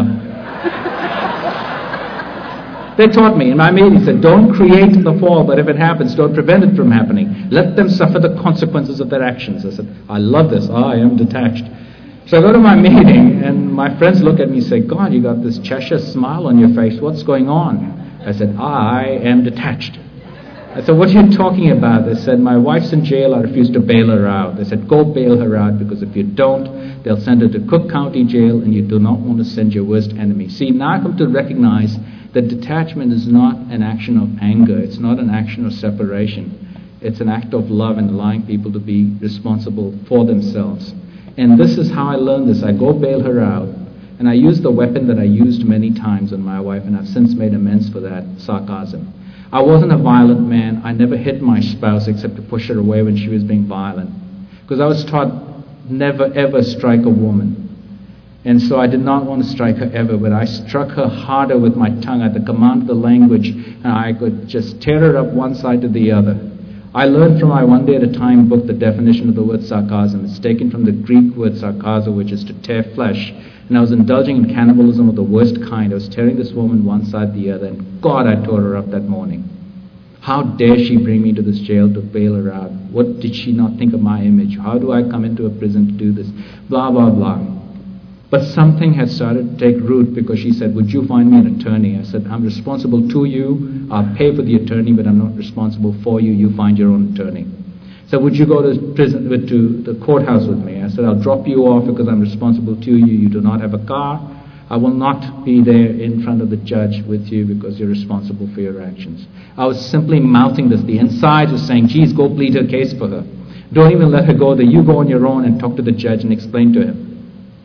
up. They taught me in my meeting, said, don't create the fall, but if it happens, don't prevent it from happening. Let them suffer the consequences of their actions. I said, I love this. I am detached. So I go to my meeting, and my friends look at me and say, God, you got this Cheshire smile on your face. What's going on? I said, I am detached. I said, what are you talking about? They said, my wife's in jail, I refuse to bail her out. They said, go bail her out, because if you don't, they'll send her to Cook County Jail, and you do not want to send your worst enemy. See, now I come to recognize that detachment is not an action of anger. It's not an action of separation. It's an act of love and allowing people to be responsible for themselves. And this is how I learned this. I go bail her out, and I use the weapon that I used many times on my wife, and I've since made amends for that, sarcasm. I wasn't a violent man. I never hit my spouse except to push her away when she was being violent. Because I was taught never ever strike a woman. And so I did not want to strike her ever, but I struck her harder with my tongue at the command of the language, and I could just tear her up one side to the other. I learned from my One Day at a Time book the definition of the word sarcasm. It's taken from the Greek word sarkazo, which is to tear flesh. And I was indulging in cannibalism of the worst kind. I was tearing this woman one side to the other, and God, I tore her up that morning. How dare she bring me to this jail to bail her out? What did she not think of my image? How do I come into a prison to do this? Blah, blah, blah. But something had started to take root, because she said, would you find me an attorney? I said, I'm responsible to you. I'll pay for the attorney, but I'm not responsible for you. You find your own attorney. So would you go to prison, to the courthouse with me? I said, I'll drop you off because I'm responsible to you. You do not have a car. I will not be there in front of the judge with you because you're responsible for your actions. I was simply mouthing this. The inside was saying, geez, go plead her case for her. Don't even let her go there. You go on your own and talk to the judge and explain to him.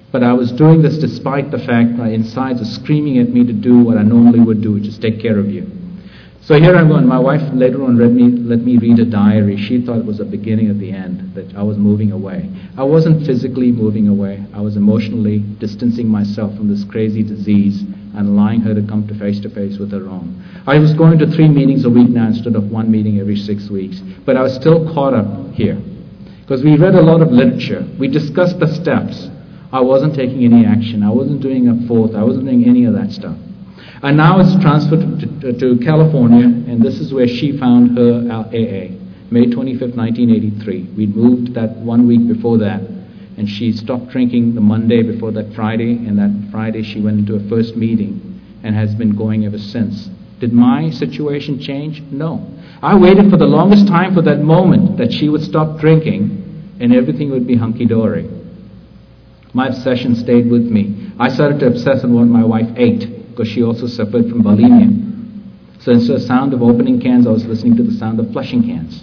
But I was doing this despite the fact my insides were screaming at me to do what I normally would do, which is take care of you. So here I'm going. My wife later on let me read a diary. She thought it was the beginning of the end, that I was moving away. I wasn't physically moving away. I was emotionally distancing myself from this crazy disease and allowing her to come to face with her own. I was going to 3 meetings a week now instead of 1 meeting every 6 weeks. But I was still caught up here. Because we read a lot of literature. We discussed the steps. I wasn't taking any action. I wasn't doing a fourth. I wasn't doing any of that stuff. And now it's transferred to California, and this is where she found her AA, May 25th, 1983. We'd moved that 1 week before that, and she stopped drinking the Monday before that Friday, and that Friday she went into a first meeting and has been going ever since. Did my situation change? No. I waited for the longest time for that moment that she would stop drinking and everything would be hunky-dory. My obsession stayed with me. I started to obsess on what my wife ate, because she also suffered from bulimia. So instead of the sound of opening cans, I was listening to the sound of flushing cans.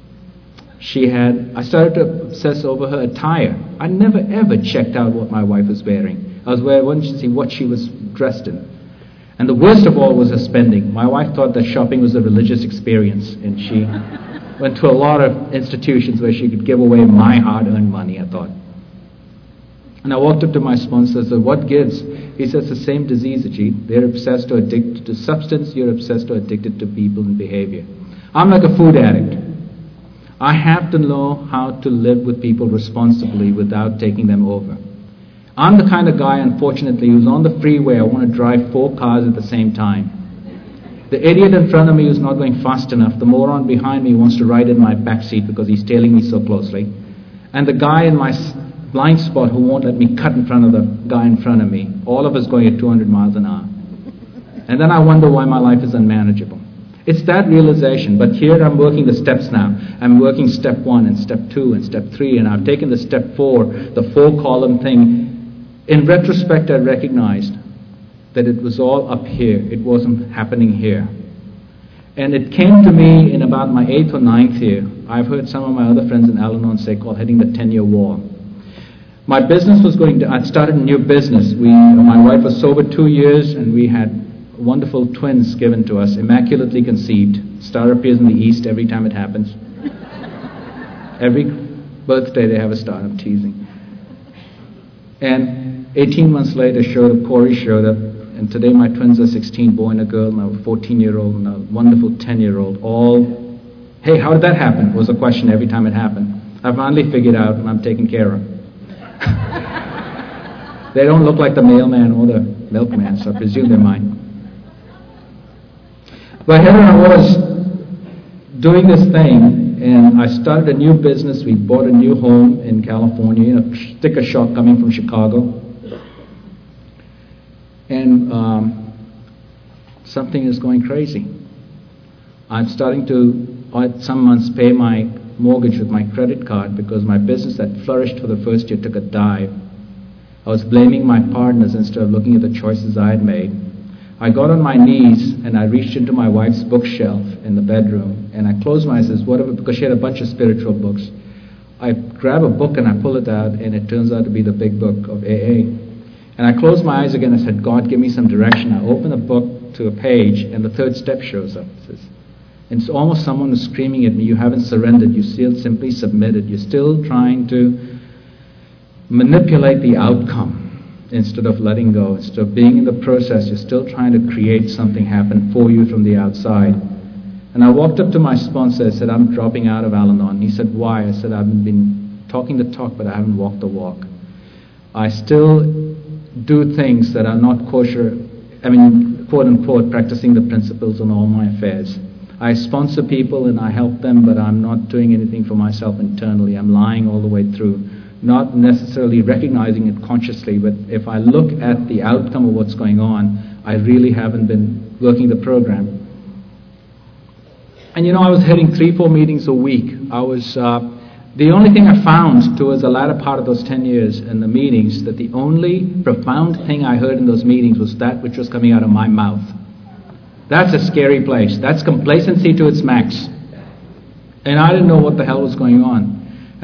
I started to obsess over her attire. I never ever checked out what my wife was wearing. I wanted to see what she was dressed in. And the worst of all was her spending. My wife thought that shopping was a religious experience, and she went to a lot of institutions where she could give away my hard-earned money, I thought. And I walked up to my sponsor and said, what gives? He says, the same disease, Ajit. They're obsessed or addicted to substance. You're obsessed or addicted to people and behavior. I'm like a food addict. I have to know how to live with people responsibly without taking them over. I'm the kind of guy, unfortunately, who's on the freeway. I want to drive 4 cars at the same time. The idiot in front of me who's not going fast enough, the moron behind me wants to ride in my back seat because he's tailing me so closely. And the guy in my blind spot who won't let me cut in front of the guy in front of me. All of us going at 200 miles an hour. And then I wonder why my life is unmanageable. It's that realization. But here I'm working the steps now. I'm working step 1 and step 2 and step 3, and I've taken the step 4, the 4-column thing. In retrospect, I recognized that it was all up here. It wasn't happening here. And it came to me in about my 8th or 9th year. I've heard some of my other friends in Al-Anon say called hitting the 10-year wall. My business was I'd started a new business. My wife was sober 2 years, and we had wonderful twins given to us, immaculately conceived. Star appears in the east every time it happens. Every birthday they have a star. I'm teasing. And 18 months later, Corey showed up, and today my twins are 16, boy and a girl, and a 14-year-old and a wonderful 10-year-old. All, hey, how did that happen? Was a question every time it happened. I finally figured out, and I'm taken care of. They don't look like the mailman or the milkman, so I presume they're mine. But here I was doing this thing, and I started a new business. We bought a new home in California, sticker shock coming from Chicago. And something is going crazy. I'm starting to, some months, pay my mortgage with my credit card because my business that flourished for the first year took a dive. I was blaming my partners instead of looking at the choices I had made. I got on my knees and I reached into my wife's bookshelf in the bedroom and I closed my eyes, because she had a bunch of spiritual books. I grab a book and I pull it out, and it turns out to be the big book of AA. And I closed my eyes again and I said, God, give me some direction. I open the book to a page and the 3rd step shows up. It says, and it's almost someone who's screaming at me, you haven't surrendered, you still simply submitted. You're still trying to manipulate the outcome instead of letting go. Instead of being in the process, you're still trying to create something happen for you from the outside. And I walked up to my sponsor. I said, I'm dropping out of Al-Anon. He said, why? I said, I've been talking the talk, but I haven't walked the walk. I still do things that are not kosher, quote unquote, practicing the principles in all my affairs. I sponsor people and I help them, but I'm not doing anything for myself internally. I'm lying all the way through, not necessarily recognizing it consciously, but if I look at the outcome of what's going on, I really haven't been working the program. And I was hitting 3-4 meetings a week. I was, the only thing I found towards the latter part of those 10 years in the meetings, that the only profound thing I heard in those meetings was that which was coming out of my mouth. That's a scary place. That's complacency to its max. And I didn't know what the hell was going on.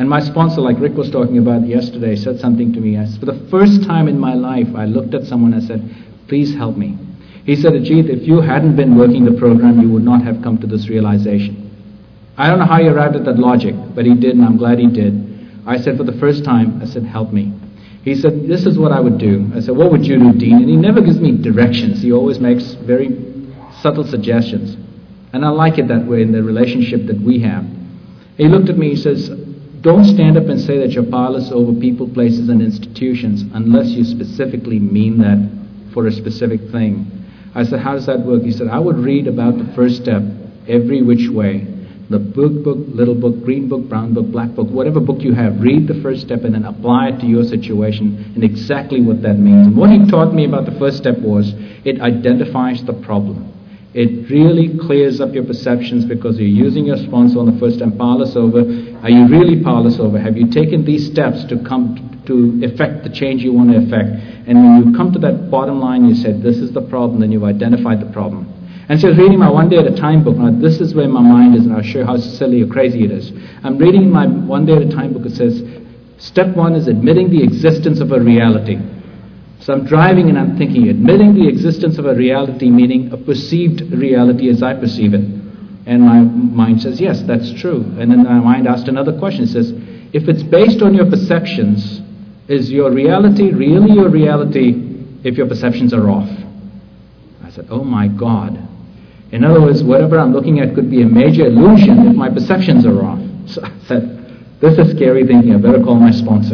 And my sponsor, like Rick was talking about yesterday, said something to me. For the first time in my life, I looked at someone and said, please help me. He said, Ajit, if you hadn't been working the program, you would not have come to this realization. I don't know how he arrived at that logic, but he did, and I'm glad he did. I said, for the first time, I said, help me. He said, this is what I would do. I said, what would you do, Dean? And he never gives me directions. He always makes very subtle suggestions. And I like it that way in the relationship that we have. He looked at me, he says, don't stand up and say that you're powerless over people, places, and institutions unless you specifically mean that for a specific thing. I said, how does that work? He said, I would read about the first step every which way. The book, little book, green book, brown book, black book, whatever book you have, read the first step and then apply it to your situation and exactly what that means. And what he taught me about the first step was it identifies the problem. It really clears up your perceptions because you're using your sponsor on the first step, powerless over. Are you really powerless over? Have you taken these steps to come to effect the change you want to effect? And when you come to that bottom line, you said, this is the problem, then you've identified the problem. And so I was reading my One Day at a Time book. Now, this is where my mind is, and I'll show you how silly or crazy it is. I'm reading my One Day at a Time book. It says, step one is admitting the existence of a reality. So I'm driving and I'm thinking, admitting the existence of a reality, meaning a perceived reality as I perceive it. And my mind says, yes, that's true. And then my mind asked another question. It says, if it's based on your perceptions, is your reality really your reality if your perceptions are off? I said, oh my God. In other words, whatever I'm looking at could be a major illusion if my perceptions are off. So I said, this is scary thinking. I better call my sponsor.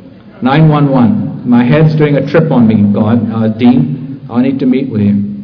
911. My head's doing a trip on me. God, Dean, I need to meet with you.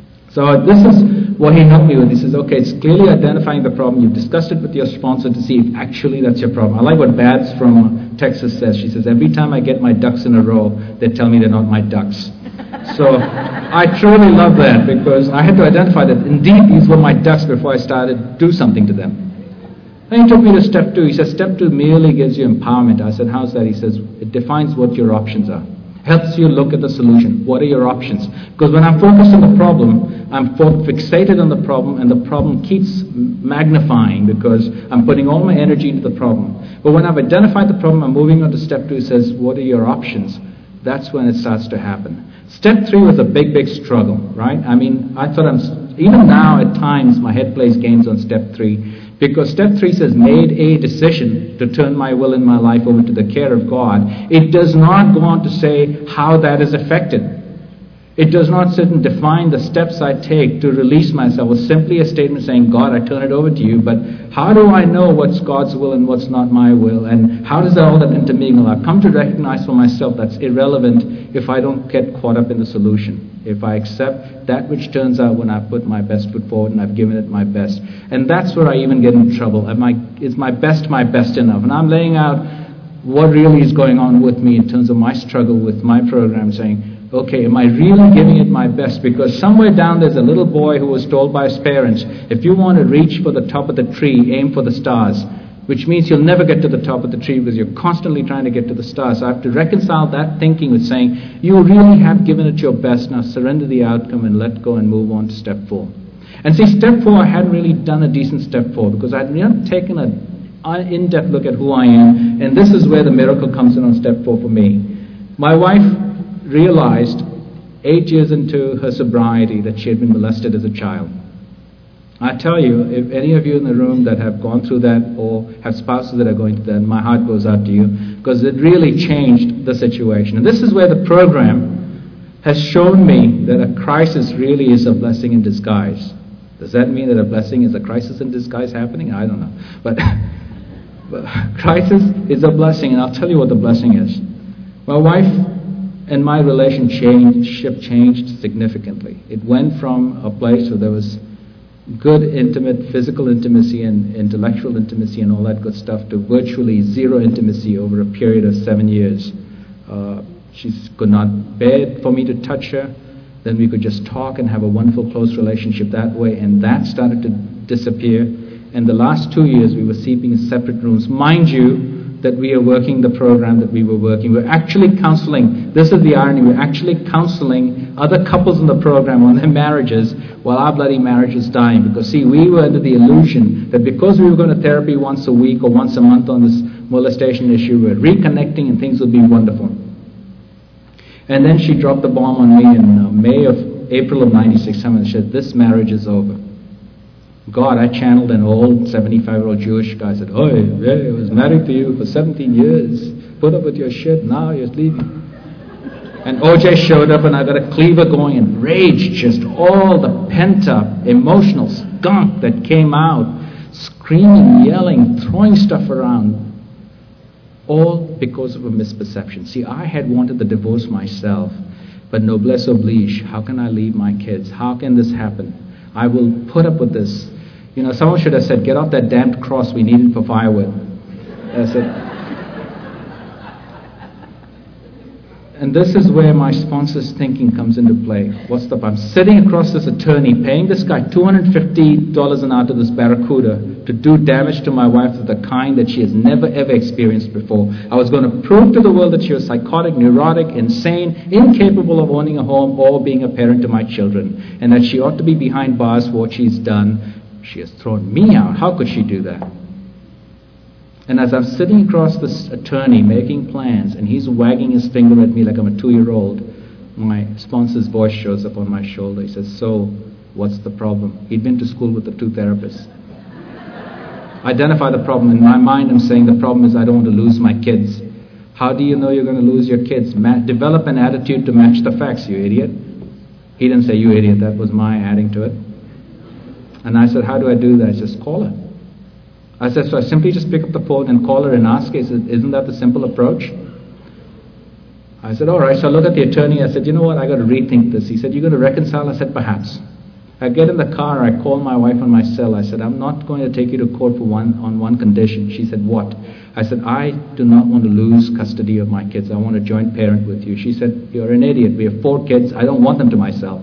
So this is what he helped me with. He says, okay, it's clearly identifying the problem. You've discussed it with your sponsor to see if actually that's your problem. I like what Babs from Texas says. She says, every time I get my ducks in a row, they tell me they're not my ducks. So I truly love that because I had to identify that indeed these were my ducks before I started to do something to them. Then he took me to step two. He says, step two merely gives you empowerment. I said, how's that? He says, it defines what your options are. Helps you look at the solution. What are your options? Because when I'm focused on the problem, I'm fixated on the problem, and the problem keeps magnifying because I'm putting all my energy into the problem. But when I've identified the problem, I'm moving on to step two. It says, what are your options? That's when it starts to happen. Step three was a big, big struggle, right? I mean, I thought even now at times my head plays games on step three. Because step three says, made a decision to turn my will and my life over to the care of God. It does not go on to say how that is affected. It does not sit and define the steps I take to release myself. It's simply a statement saying, God, I turn it over to you, but how do I know what's God's will and what's not my will? And how does all that intermingle? I've come to recognize for myself that's irrelevant if I don't get caught up in the solution. If I accept that which turns out when I put my best foot forward and I've given it my best. And that's where I even get in trouble. Is my best enough? And I'm laying out what really is going on with me in terms of my struggle with my program, saying, okay, am I really giving it my best? Because somewhere down there's a little boy who was told by his parents, if you want to reach for the top of the tree, aim for the stars. Which means you'll never get to the top of the tree because you're constantly trying to get to the stars. So I have to reconcile that thinking with saying, you really have given it your best, now surrender the outcome and let go and move on to step four. And see, step four, I hadn't really done a decent step four because I'd not taken an in-depth look at who I am, and this is where the miracle comes in on step four for me. My wife realized 8 years into her sobriety that she had been molested as a child. I tell you, if any of you in the room that have gone through that or have spouses that are going through that, my heart goes out to you because it really changed the situation. And this is where the program has shown me that a crisis really is a blessing in disguise. Does that mean that a blessing is a crisis in disguise happening? I don't know. But crisis is a blessing, and I'll tell you what the blessing is. My wife and my relationship changed significantly. It went from a place where there was good, intimate, physical intimacy and intellectual intimacy and all that good stuff to virtually zero intimacy over a period of 7 years. She could not bear for me to touch her. Then we could just talk and have a wonderful, close relationship that way, and that started to disappear. And the last 2 years we were sleeping in separate rooms. Mind you, that we are working the program that we were working. We're actually counseling. This is the irony. We're actually counseling other couples in the program on their marriages while our bloody marriage is dying. Because, see, we were under the illusion that because we were going to therapy once a week or once a month on this molestation issue. We're reconnecting and things will be wonderful. And then she dropped the bomb on me in April of 96. Someone said, this marriage is over. God, I channeled an old 75-year-old Jewish guy. I said, oh, yeah, I was married to you for 17 years. Put up with your shit, now you're leaving. And OJ showed up and I got a cleaver going and rage, just all the pent-up emotional skunk that came out, screaming, yelling, throwing stuff around, all because of a misperception. See, I had wanted the divorce myself, but noblesse oblige. How can I leave my kids? How can this happen? I will put up with this. You know, someone should have said, get off that damned cross, we need it for firewood. I said, and this is where my sponsor's thinking comes into play. What's the problem? I'm sitting across this attorney, paying this guy $250 an hour to this barracuda to do damage to my wife of the kind that she has never ever experienced before. I was going to prove to the world that she was psychotic, neurotic, insane, incapable of owning a home or being a parent to my children, and that she ought to be behind bars for what she's done. She has thrown me out. How could she do that? And as I'm sitting across this attorney making plans, and he's wagging his finger at me like I'm a 2-year-old, my sponsor's voice shows up on my shoulder. He says, so, what's the problem? He'd been to school with the 2 therapists. Identify the problem. In my mind, I'm saying the problem is I don't want to lose my kids. How do you know you're going to lose your kids? Develop an attitude to match the facts, you idiot. He didn't say, you idiot. That was my adding to it. And I said, how do I do that? He says, call her. I said, so I simply just pick up the phone and call her and ask her. He said, isn't that the simple approach? I said, all right. So I looked at the attorney. I said, you know what? I got to rethink this. He said, you're going to reconcile? I said, perhaps. I get in the car. I call my wife on my cell. I said, I'm not going to take you to court on one condition. She said, what? I said, I do not want to lose custody of my kids. I want to joint parent with you. She said, you're an idiot. We have 4 kids. I don't want them to myself.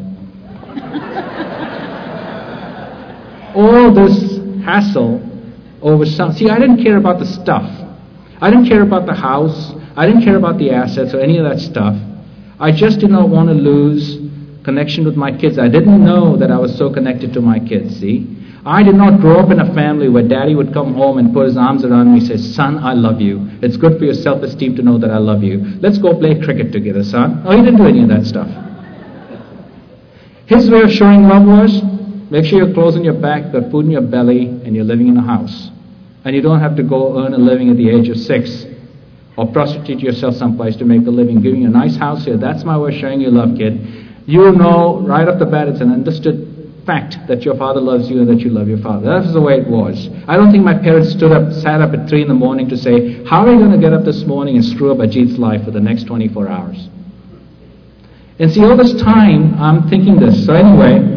All this hassle over some. See, I didn't care about the stuff. I didn't care about the house. I didn't care about the assets or any of that stuff. I just did not want to lose connection with my kids. I didn't know that I was so connected to my kids, see? I did not grow up in a family where daddy would come home and put his arms around me and say, son, I love you. It's good for your self-esteem to know that I love you. Let's go play cricket together, son. No, he didn't do any of that stuff. His way of showing love was, make sure your clothes on your back, got food in your belly, and you're living in a house. And you don't have to go earn a living at the age of 6 or prostitute yourself someplace to make a living. Giving you a nice house here, that's my way of showing you love, kid. You know right off the bat it's an understood fact that your father loves you and that you love your father. That's the way it was. I don't think my parents sat up at 3 in the morning to say, how are you going to get up this morning and screw up Ajit's life for the next 24 hours? And see, all this time, I'm thinking this. So anyway,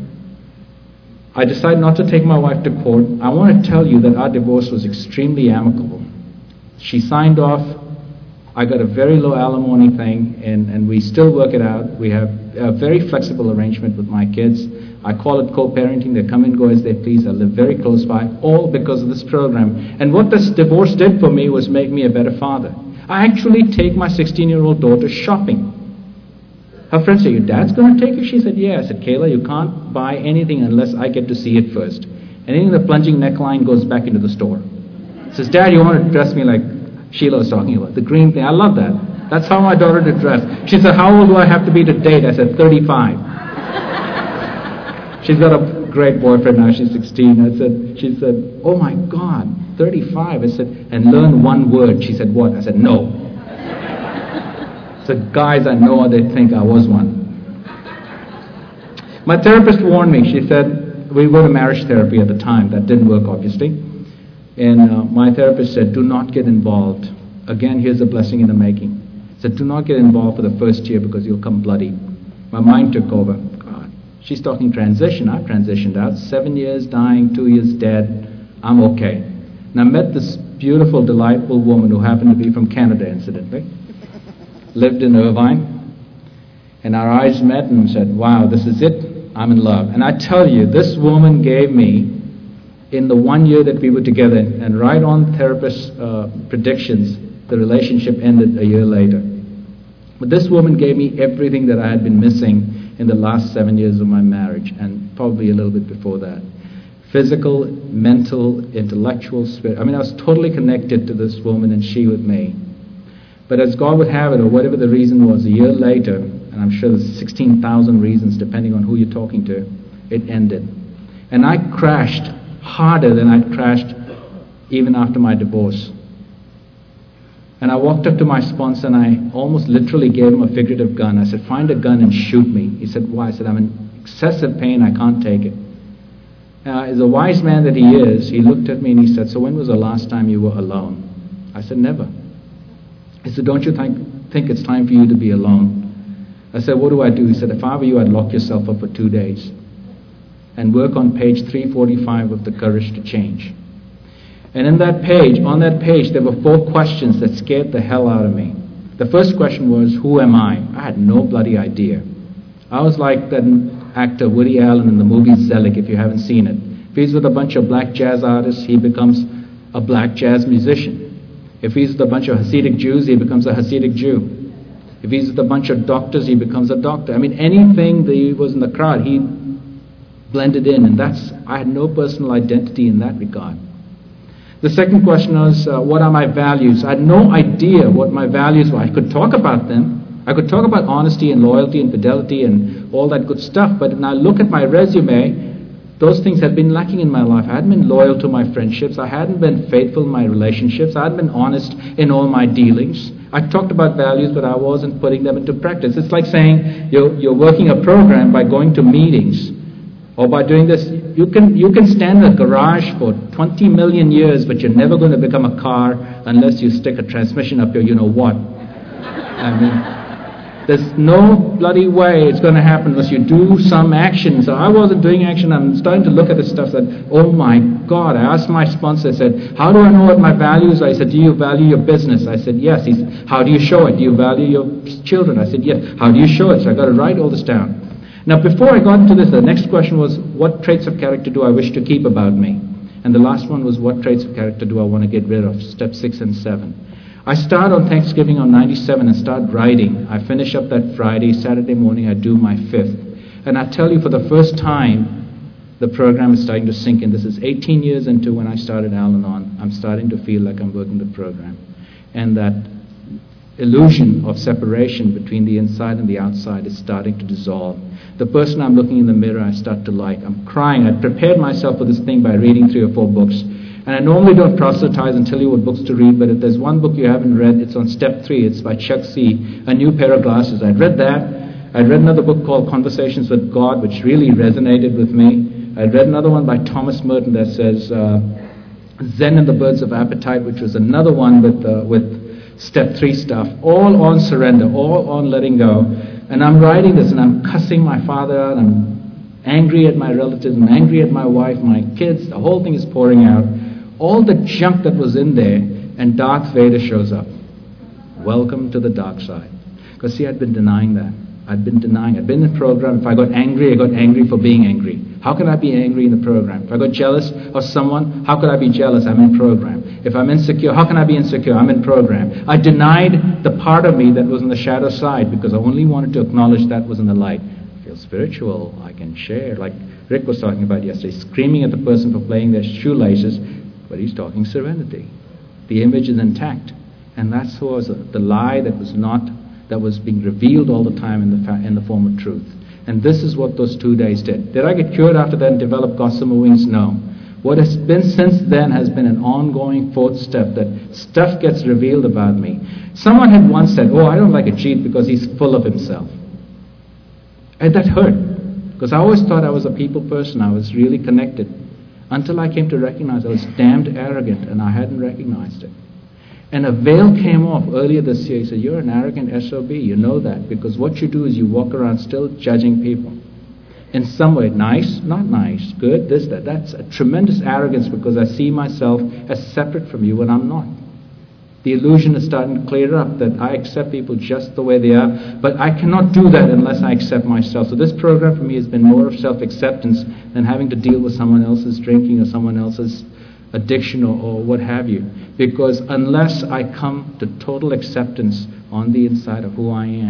I decided not to take my wife to court. I want to tell you that our divorce was extremely amicable. She signed off. I got a very low alimony thing, and we still work it out. We have a very flexible arrangement with my kids. I call it co-parenting. They come and go as they please. I live very close by, all because of this program. And what this divorce did for me was make me a better father. I actually take my 16-year-old daughter shopping. Her friend said, your dad's going to take you? She said, yeah. I said, Kayla, you can't buy anything unless I get to see it first. Anything the plunging neckline goes back into the store. She says, Dad, you want to dress me like Sheila was talking about, the green thing. I love that. That's how my daughter did dress. She said, how old do I have to be to date? I said, 35. She's got a great boyfriend now. She's 16. She said, oh my God, 35. I said, and learn one word. She said, what? I said, no. So guys, I know they think I was one. My therapist warned me. She said, we were to marriage therapy at the time. That didn't work, obviously. And my therapist said, do not get involved. Again, here's a blessing in the making. Said, do not get involved for the first year because you'll come bloody. My mind took over. God, she's talking transition. I've transitioned out. 7 years dying, 2 years dead. I'm okay. And I met this beautiful, delightful woman who happened to be from Canada, incidentally. Lived in Irvine. And our eyes met and said, wow, this is it. I'm in love. And I tell you, this woman gave me, in the 1 year that we were together, and right on therapist's predictions, the relationship ended a year later. But this woman gave me everything that I had been missing in the last 7 years of my marriage, and probably a little bit before that. Physical, mental, intellectual, spirit. I mean, I was totally connected to this woman and she with me. But as God would have it, or whatever the reason was, a year later, and I'm sure there's 16,000 reasons depending on who you're talking to, it ended. And I crashed harder than I'd crashed even after my divorce. And I walked up to my sponsor and I almost literally gave him a figurative gun. I said, find a gun and shoot me. He said, why? I said, I'm in excessive pain, I can't take it. As a wise man that he is, he looked at me and he said, so when was the last time you were alone? I said, never. He said, don't you think it's time for you to be alone? I said, what do I do? He said, if I were you, I'd lock yourself up for 2 days and work on page 345 of The Courage to Change. And on that page, there were 4 questions that scared the hell out of me. The first question was, who am I? I had no bloody idea. I was like that actor Woody Allen in the movie Zelig, if you haven't seen it. If he's with a bunch of black jazz artists, he becomes a black jazz musician. If he's with a bunch of Hasidic Jews, he becomes a Hasidic Jew. If he's with a bunch of doctors, he becomes a doctor. I mean, anything that was in the crowd, he blended in. And I had no personal identity in that regard. The second question was, what are my values? I had no idea what my values were. I could talk about them. I could talk about honesty and loyalty and fidelity and all that good stuff, but when I look at my resume, those things had been lacking in my life. I hadn't been loyal to my friendships. I hadn't been faithful in my relationships. I hadn't been honest in all my dealings. I talked about values, but I wasn't putting them into practice. It's like saying you're working a program by going to meetings or by doing this. You can stand in a garage for 20 million years, but you're never going to become a car unless you stick a transmission up your you-know-what. I mean, there's no bloody way it's going to happen unless you do some action. So I wasn't doing action. I'm starting to look at this stuff. Said, oh my God. I asked my sponsor, I said, how do I know what my values are? I said, do you value your business? I said, yes. He said, how do you show it? Do you value your children? I said, yes. How do you show it? So I got to write all this down. Now, before I got into this, the next question was, what traits of character do I wish to keep about me? And the last one was, what traits of character do I want to get rid of? Step 6 and 7. I start on Thanksgiving on 97 and start writing. I finish up that Friday. Saturday morning, I do my 5th. And I tell you, for the first time, the program is starting to sink in. This is 18 years into when I started Al-Anon. I'm starting to feel like I'm working the program. And that illusion of separation between the inside and the outside is starting to dissolve. The person I'm looking in the mirror, I start to like. I'm crying. I prepared myself for this thing by reading 3 or 4 books. And I normally don't proselytize and tell you what books to read, but if there's one book you haven't read, it's on step 3. It's by Chuck C., A New Pair of Glasses. I'd read that. I'd read another book called Conversations with God, which really resonated with me. I'd read another one by Thomas Merton that says Zen and the Birds of Appetite, which was another one with step 3 stuff, all on surrender, all on letting go. And I'm writing this and I'm cussing my father out. I'm angry at my relatives. I'm angry at my wife, my kids. The whole thing is pouring out. All the junk that was in there, and Darth Vader shows up. Welcome to the dark side. Because see, I'd been denying that. I'd been in the program. If I got angry, I got angry for being angry. How could I be angry in the program? If I got jealous of someone, how could I be jealous? I'm in program. If I'm insecure, how can I be insecure? I'm in program. I denied the part of me that was on the shadow side because I only wanted to acknowledge that was in the light. I feel spiritual. I can share. Like Rick was talking about yesterday, screaming at the person for playing their shoelaces. But he's talking serenity. The image is intact. And that's was the lie that was being revealed all the time in the form of truth. And this is what those 2 days did. Did I get cured after that and develop gossamer wings? No. What has been since then has been an ongoing 4th step, that stuff gets revealed about me. Someone had once said, oh, I don't like a Jeet because he's full of himself. And that hurt. Because I always thought I was a people person. I was really connected. Until I came to recognize I was damned arrogant and I hadn't recognized it. And a veil came off earlier this year. He said, you're an arrogant SOB. You know that because what you do is you walk around still judging people. In some way, nice, not nice, good, this, that. That's a tremendous arrogance because I see myself as separate from you when I'm not. The illusion is starting to clear up that I accept people just the way they are, but I cannot do that unless I accept myself. So this program for me has been more of self-acceptance than having to deal with someone else's drinking or someone else's addiction or what have you. Because unless I come to total acceptance on the inside of who I am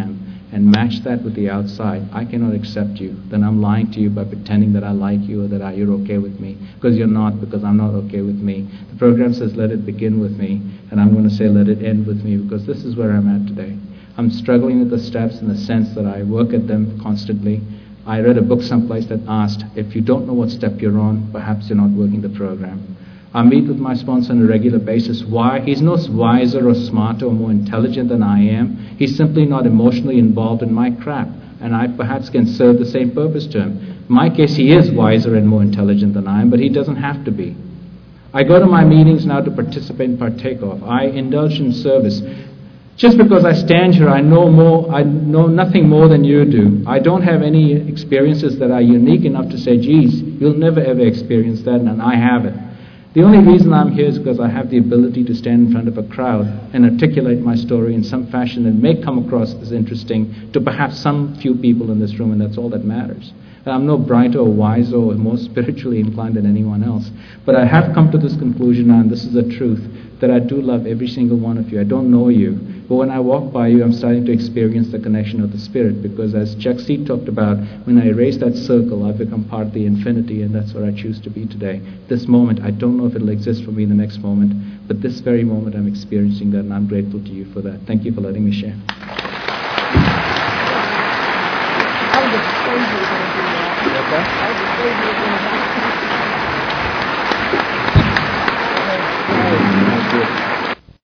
and match that with the outside, I cannot accept you. Then I'm lying to you by pretending that I like you or that you're okay with me, because you're not, because I'm not okay with me. The program says let it begin with me, and I'm going to say let it end with me, because this is where I'm at today. I'm struggling with the steps in the sense that I work at them constantly. I read a book someplace that asked, if you don't know what step you're on, perhaps you're not working the program. I meet with my sponsor on a regular basis. Why? He's no wiser or smarter or more intelligent than I am. He's simply not emotionally involved in my crap, and I perhaps can serve the same purpose to him. In my case, he is wiser and more intelligent than I am, but he doesn't have to be. I go to my meetings now to participate and partake of. I indulge in service. Just because I stand here, I know nothing more than you do. I don't have any experiences that are unique enough to say, geez, you'll never ever experience that, and I have it. The only reason I'm here is because I have the ability to stand in front of a crowd and articulate my story in some fashion that may come across as interesting to perhaps some few people in this room, and that's all that matters. I'm no brighter or wiser or more spiritually inclined than anyone else. But I have come to this conclusion now, and this is the truth, that I do love every single one of you. I don't know you, but when I walk by you, I'm starting to experience the connection of the Spirit, because as Chuck C. talked about, when I erase that circle, I become part of the infinity, and that's where I choose to be today. This moment, I don't know if it'll exist for me in the next moment, but this very moment I'm experiencing that, and I'm grateful to you for that. Thank you for letting me share. I was afraid you were going to do that. I was afraid you were going to